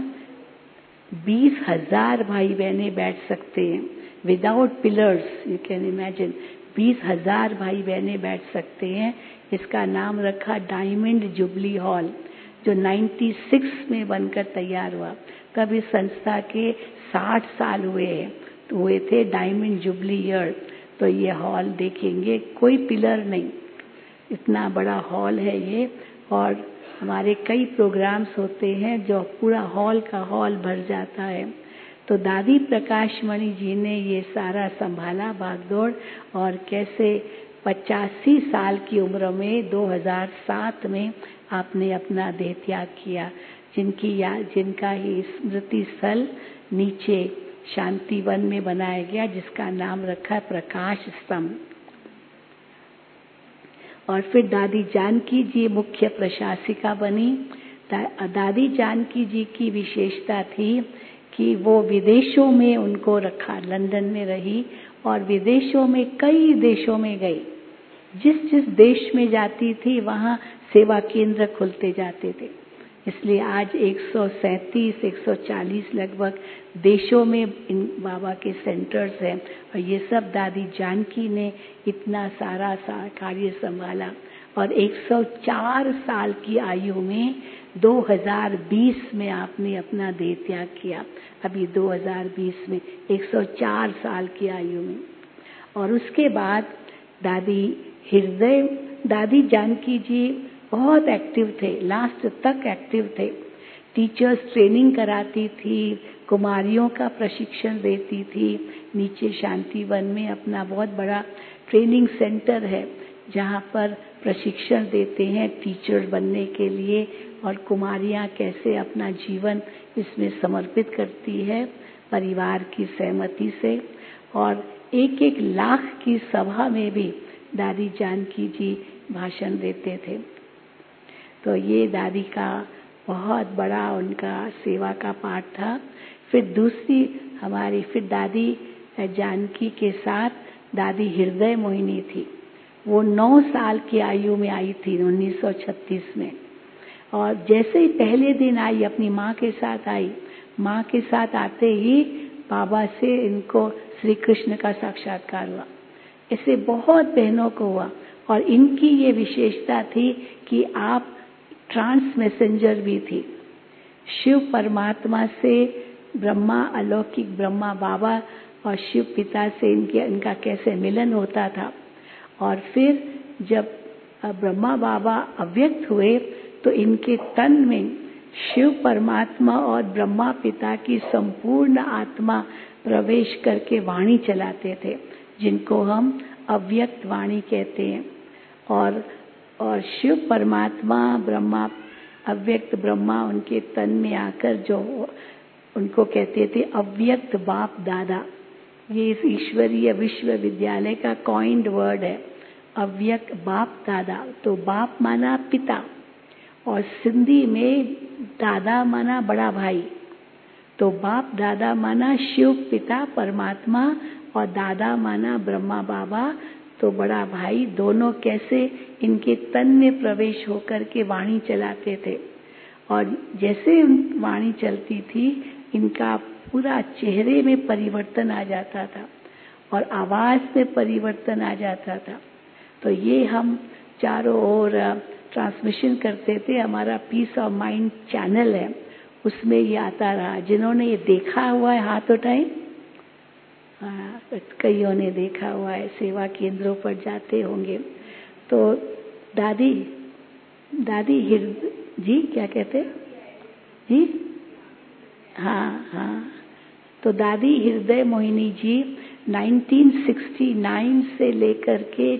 20,000 भाई बहनें बैठ सकते हैं without pillars. You can imagine, 20,000 भाई बहनें बैठ सकते हैं। इसका नाम रखा डायमंड जुबली हॉल, जो 96 में बनकर तैयार हुआ। तब इस संस्था के 60 साल हुए थे, डायमंड जुबली ईयर। तो ये हॉल देखेंगे, कोई पिलर नहीं, इतना बड़ा हॉल है ये, और हमारे कई प्रोग्राम्स होते हैं जो पूरा हॉल का हॉल भर जाता है। तो दादी प्रकाश मणि जी ने ये सारा संभाला भागदौड़, और कैसे 85 साल की उम्र में 2007 में आपने अपना देह त्याग किया, जिनका ही स्मृति स्थल नीचे शांतिवन में बनाया गया, जिसका नाम रखा प्रकाश स्तंभ। और फिर दादी जानकी जी मुख्य प्रशासिका बनी। दादी जानकी जी की विशेषता थी कि वो विदेशों में उनको रखा, लंदन में रही और विदेशों में कई देशों में गई। जिस जिस देश में जाती थी वहाँ सेवा केंद्र खुलते जाते थे। इसलिए आज 137-140 लगभग देशों में इन बाबा के सेंटर्स हैं, और ये सब दादी जानकी ने इतना सारा कार्य संभाला। और 104 साल की आयु में 2020 में आपने अपना देह त्याग किया, अभी 2020 में 104 साल की आयु में। और उसके बाद दादी जानकी जी बहुत एक्टिव थे, लास्ट तक एक्टिव थे। टीचर्स ट्रेनिंग कराती थी, कुमारियों का प्रशिक्षण देती थी। नीचे शांतिवन में अपना बहुत बड़ा ट्रेनिंग सेंटर है, जहाँ पर प्रशिक्षण देते हैं टीचर बनने के लिए, और कुमारियाँ कैसे अपना जीवन इसमें समर्पित करती है परिवार की सहमति से। और 1-1 लाख की सभा में भी दादी जानकी जी भाषण देते थे। तो ये दादी का बहुत बड़ा उनका सेवा का पाठ था। फिर दूसरी हमारी फिर दादी जानकी के साथ दादी हृदय मोहिनी थी। वो 9 साल की आयु में आई थी 1936 में, और जैसे ही पहले दिन आई अपनी माँ के साथ आई, माँ के साथ आते ही बाबा से इनको श्री कृष्ण का साक्षात्कार हुआ। ऐसे बहुत बहनों को हुआ, और इनकी ये विशेषता थी कि आप ट्रांस मैसेंजर भी थी। शिव परमात्मा से ब्रह्मा, अलौकिक ब्रह्मा बाबा और शिव पिता से इनका कैसे मिलन होता था, और फिर जब ब्रह्मा बाबा अव्यक्त हुए तो इनके तन में शिव परमात्मा और ब्रह्मा पिता की संपूर्ण आत्मा प्रवेश करके वाणी चलाते थे, जिनको हम अव्यक्त वाणी कहते हैं। और शिव परमात्मा, ब्रह्मा, अव्यक्त ब्रह्मा उनके तन में आकर जो उनको कहते थे अव्यक्त बाप दादा। ये इस ईश्वरीय विश्वविद्यालय का कॉइन्ड वर्ड है, अव्यक्त बाप दादा। तो बाप माना पिता, और सिंधी में दादा माना बड़ा भाई। तो बाप दादा माना शिव पिता परमात्मा, और दादा माना ब्रह्मा बाबा, तो बड़ा भाई। दोनों कैसे इनके तन में प्रवेश होकर के वाणी चलाते थे, और जैसे वाणी चलती थी इनका पूरा चेहरे में परिवर्तन आ जाता था और आवाज में परिवर्तन आ जाता था। तो ये हम चारों ओर ट्रांसमिशन करते थे। हमारा पीस ऑफ माइंड चैनल है, उसमें ये आता रहा। जिन्होंने ये देखा हुआ है हाथ उठाएं। हाँ, कईयों ने देखा हुआ है, सेवा केंद्रों पर जाते होंगे। तो दादी जी क्या कहते जी? हाँ, तो दादी हृदय मोहिनी जी 1969 से लेकर के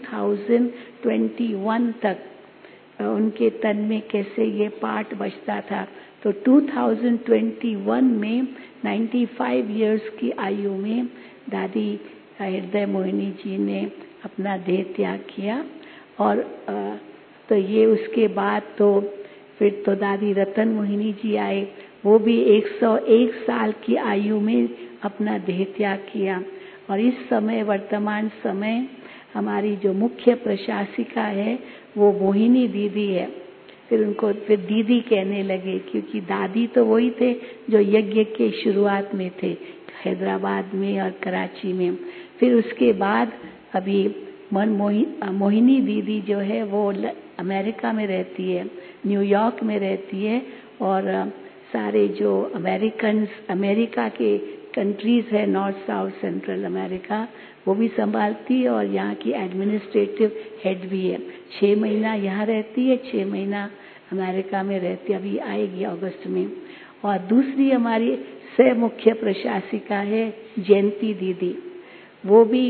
2021 तक उनके तन में कैसे ये पार्ट बजता था। तो 2021 में 95 इयर्स की आयु में दादी हृदय मोहिनी जी ने अपना देह त्याग किया। और तो ये उसके बाद तो फिर तो दादी रतन मोहिनी जी आए, वो भी 101 साल की आयु में अपना देह त्याग किया। और इस समय वर्तमान समय हमारी जो मुख्य प्रशासिका है वो मोहिनी दीदी है। फिर उनको फिर दीदी कहने लगे, क्योंकि दादी तो वही थे जो यज्ञ के शुरुआत में थे, हैदराबाद में और कराची में। फिर उसके बाद अभी मोहिनी दीदी जो है वो अमेरिका में रहती है, न्यूयॉर्क में रहती है, और सारे जो अमेरिका के कंट्रीज है, नॉर्थ साउथ सेंट्रल अमेरिका, वो भी संभालती है, और यहाँ की एडमिनिस्ट्रेटिव हेड भी है। 6 महीना यहाँ रहती है, 6 महीना अमेरिका में रहती है, अभी आएगी अगस्त में। और दूसरी हमारी सह मुख्य प्रशासिका है जयंती दीदी, वो भी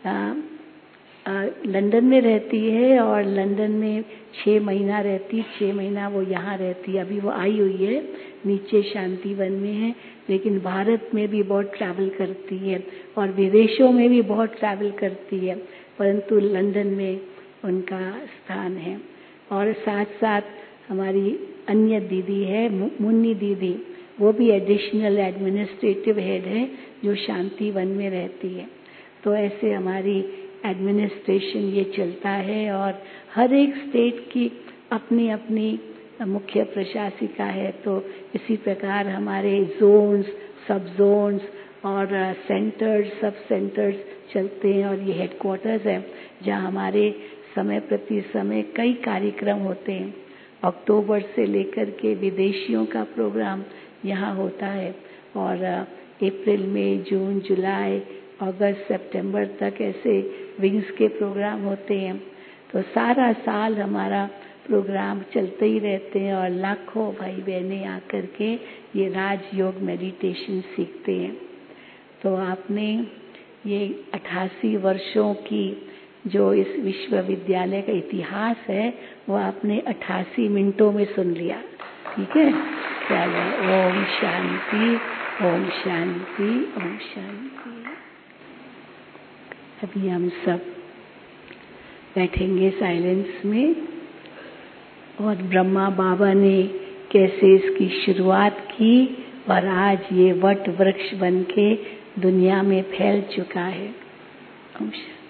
लंदन में रहती है, और लंदन में 6 महीना रहती, 6 महीना वो यहाँ रहती है। अभी वो आई हुई है, नीचे शांतिवन में है, लेकिन भारत में भी बहुत ट्रैवल करती है और विदेशों में भी बहुत ट्रैवल करती है, परंतु लंदन में उनका स्थान है। और साथ साथ हमारी अन्य दीदी है मुन्नी दीदी, वो भी एडिशनल एडमिनिस्ट्रेटिव हेड है, जो शांतिवन में रहती है। तो ऐसे हमारी एडमिनिस्ट्रेशन ये चलता है, और हर एक स्टेट की अपनी अपनी मुख्य प्रशासिका है। तो इसी प्रकार हमारे जोन्स, सब जोन्स और सेंटर्स, सब सेंटर्स चलते हैं, और ये हेडक्वार्टर्स है जहाँ हमारे समय प्रति समय कई कार्यक्रम होते हैं। अक्टूबर से लेकर के विदेशियों का प्रोग्राम यहाँ होता है, और अप्रैल, मई, जून, जुलाई, अगस्त, सितंबर तक ऐसे विंग्स के प्रोग्राम होते हैं। तो सारा साल हमारा प्रोग्राम चलते ही रहते हैं, और लाखों भाई बहनें आकर के ये राजयोग मेडिटेशन सीखते हैं। तो आपने ये 88 वर्षों की जो इस विश्वविद्यालय का इतिहास है वो आपने 88 मिनटों में सुन लिया, ठीक है? चलो, ओम शांति, ओम शांति, ओम शांति। अभी हम सब बैठेंगे साइलेंस में, और ब्रह्मा बाबा ने कैसे इसकी शुरुआत की और आज ये वट वृक्ष बन के दुनिया में फैल चुका है। ओम शांति।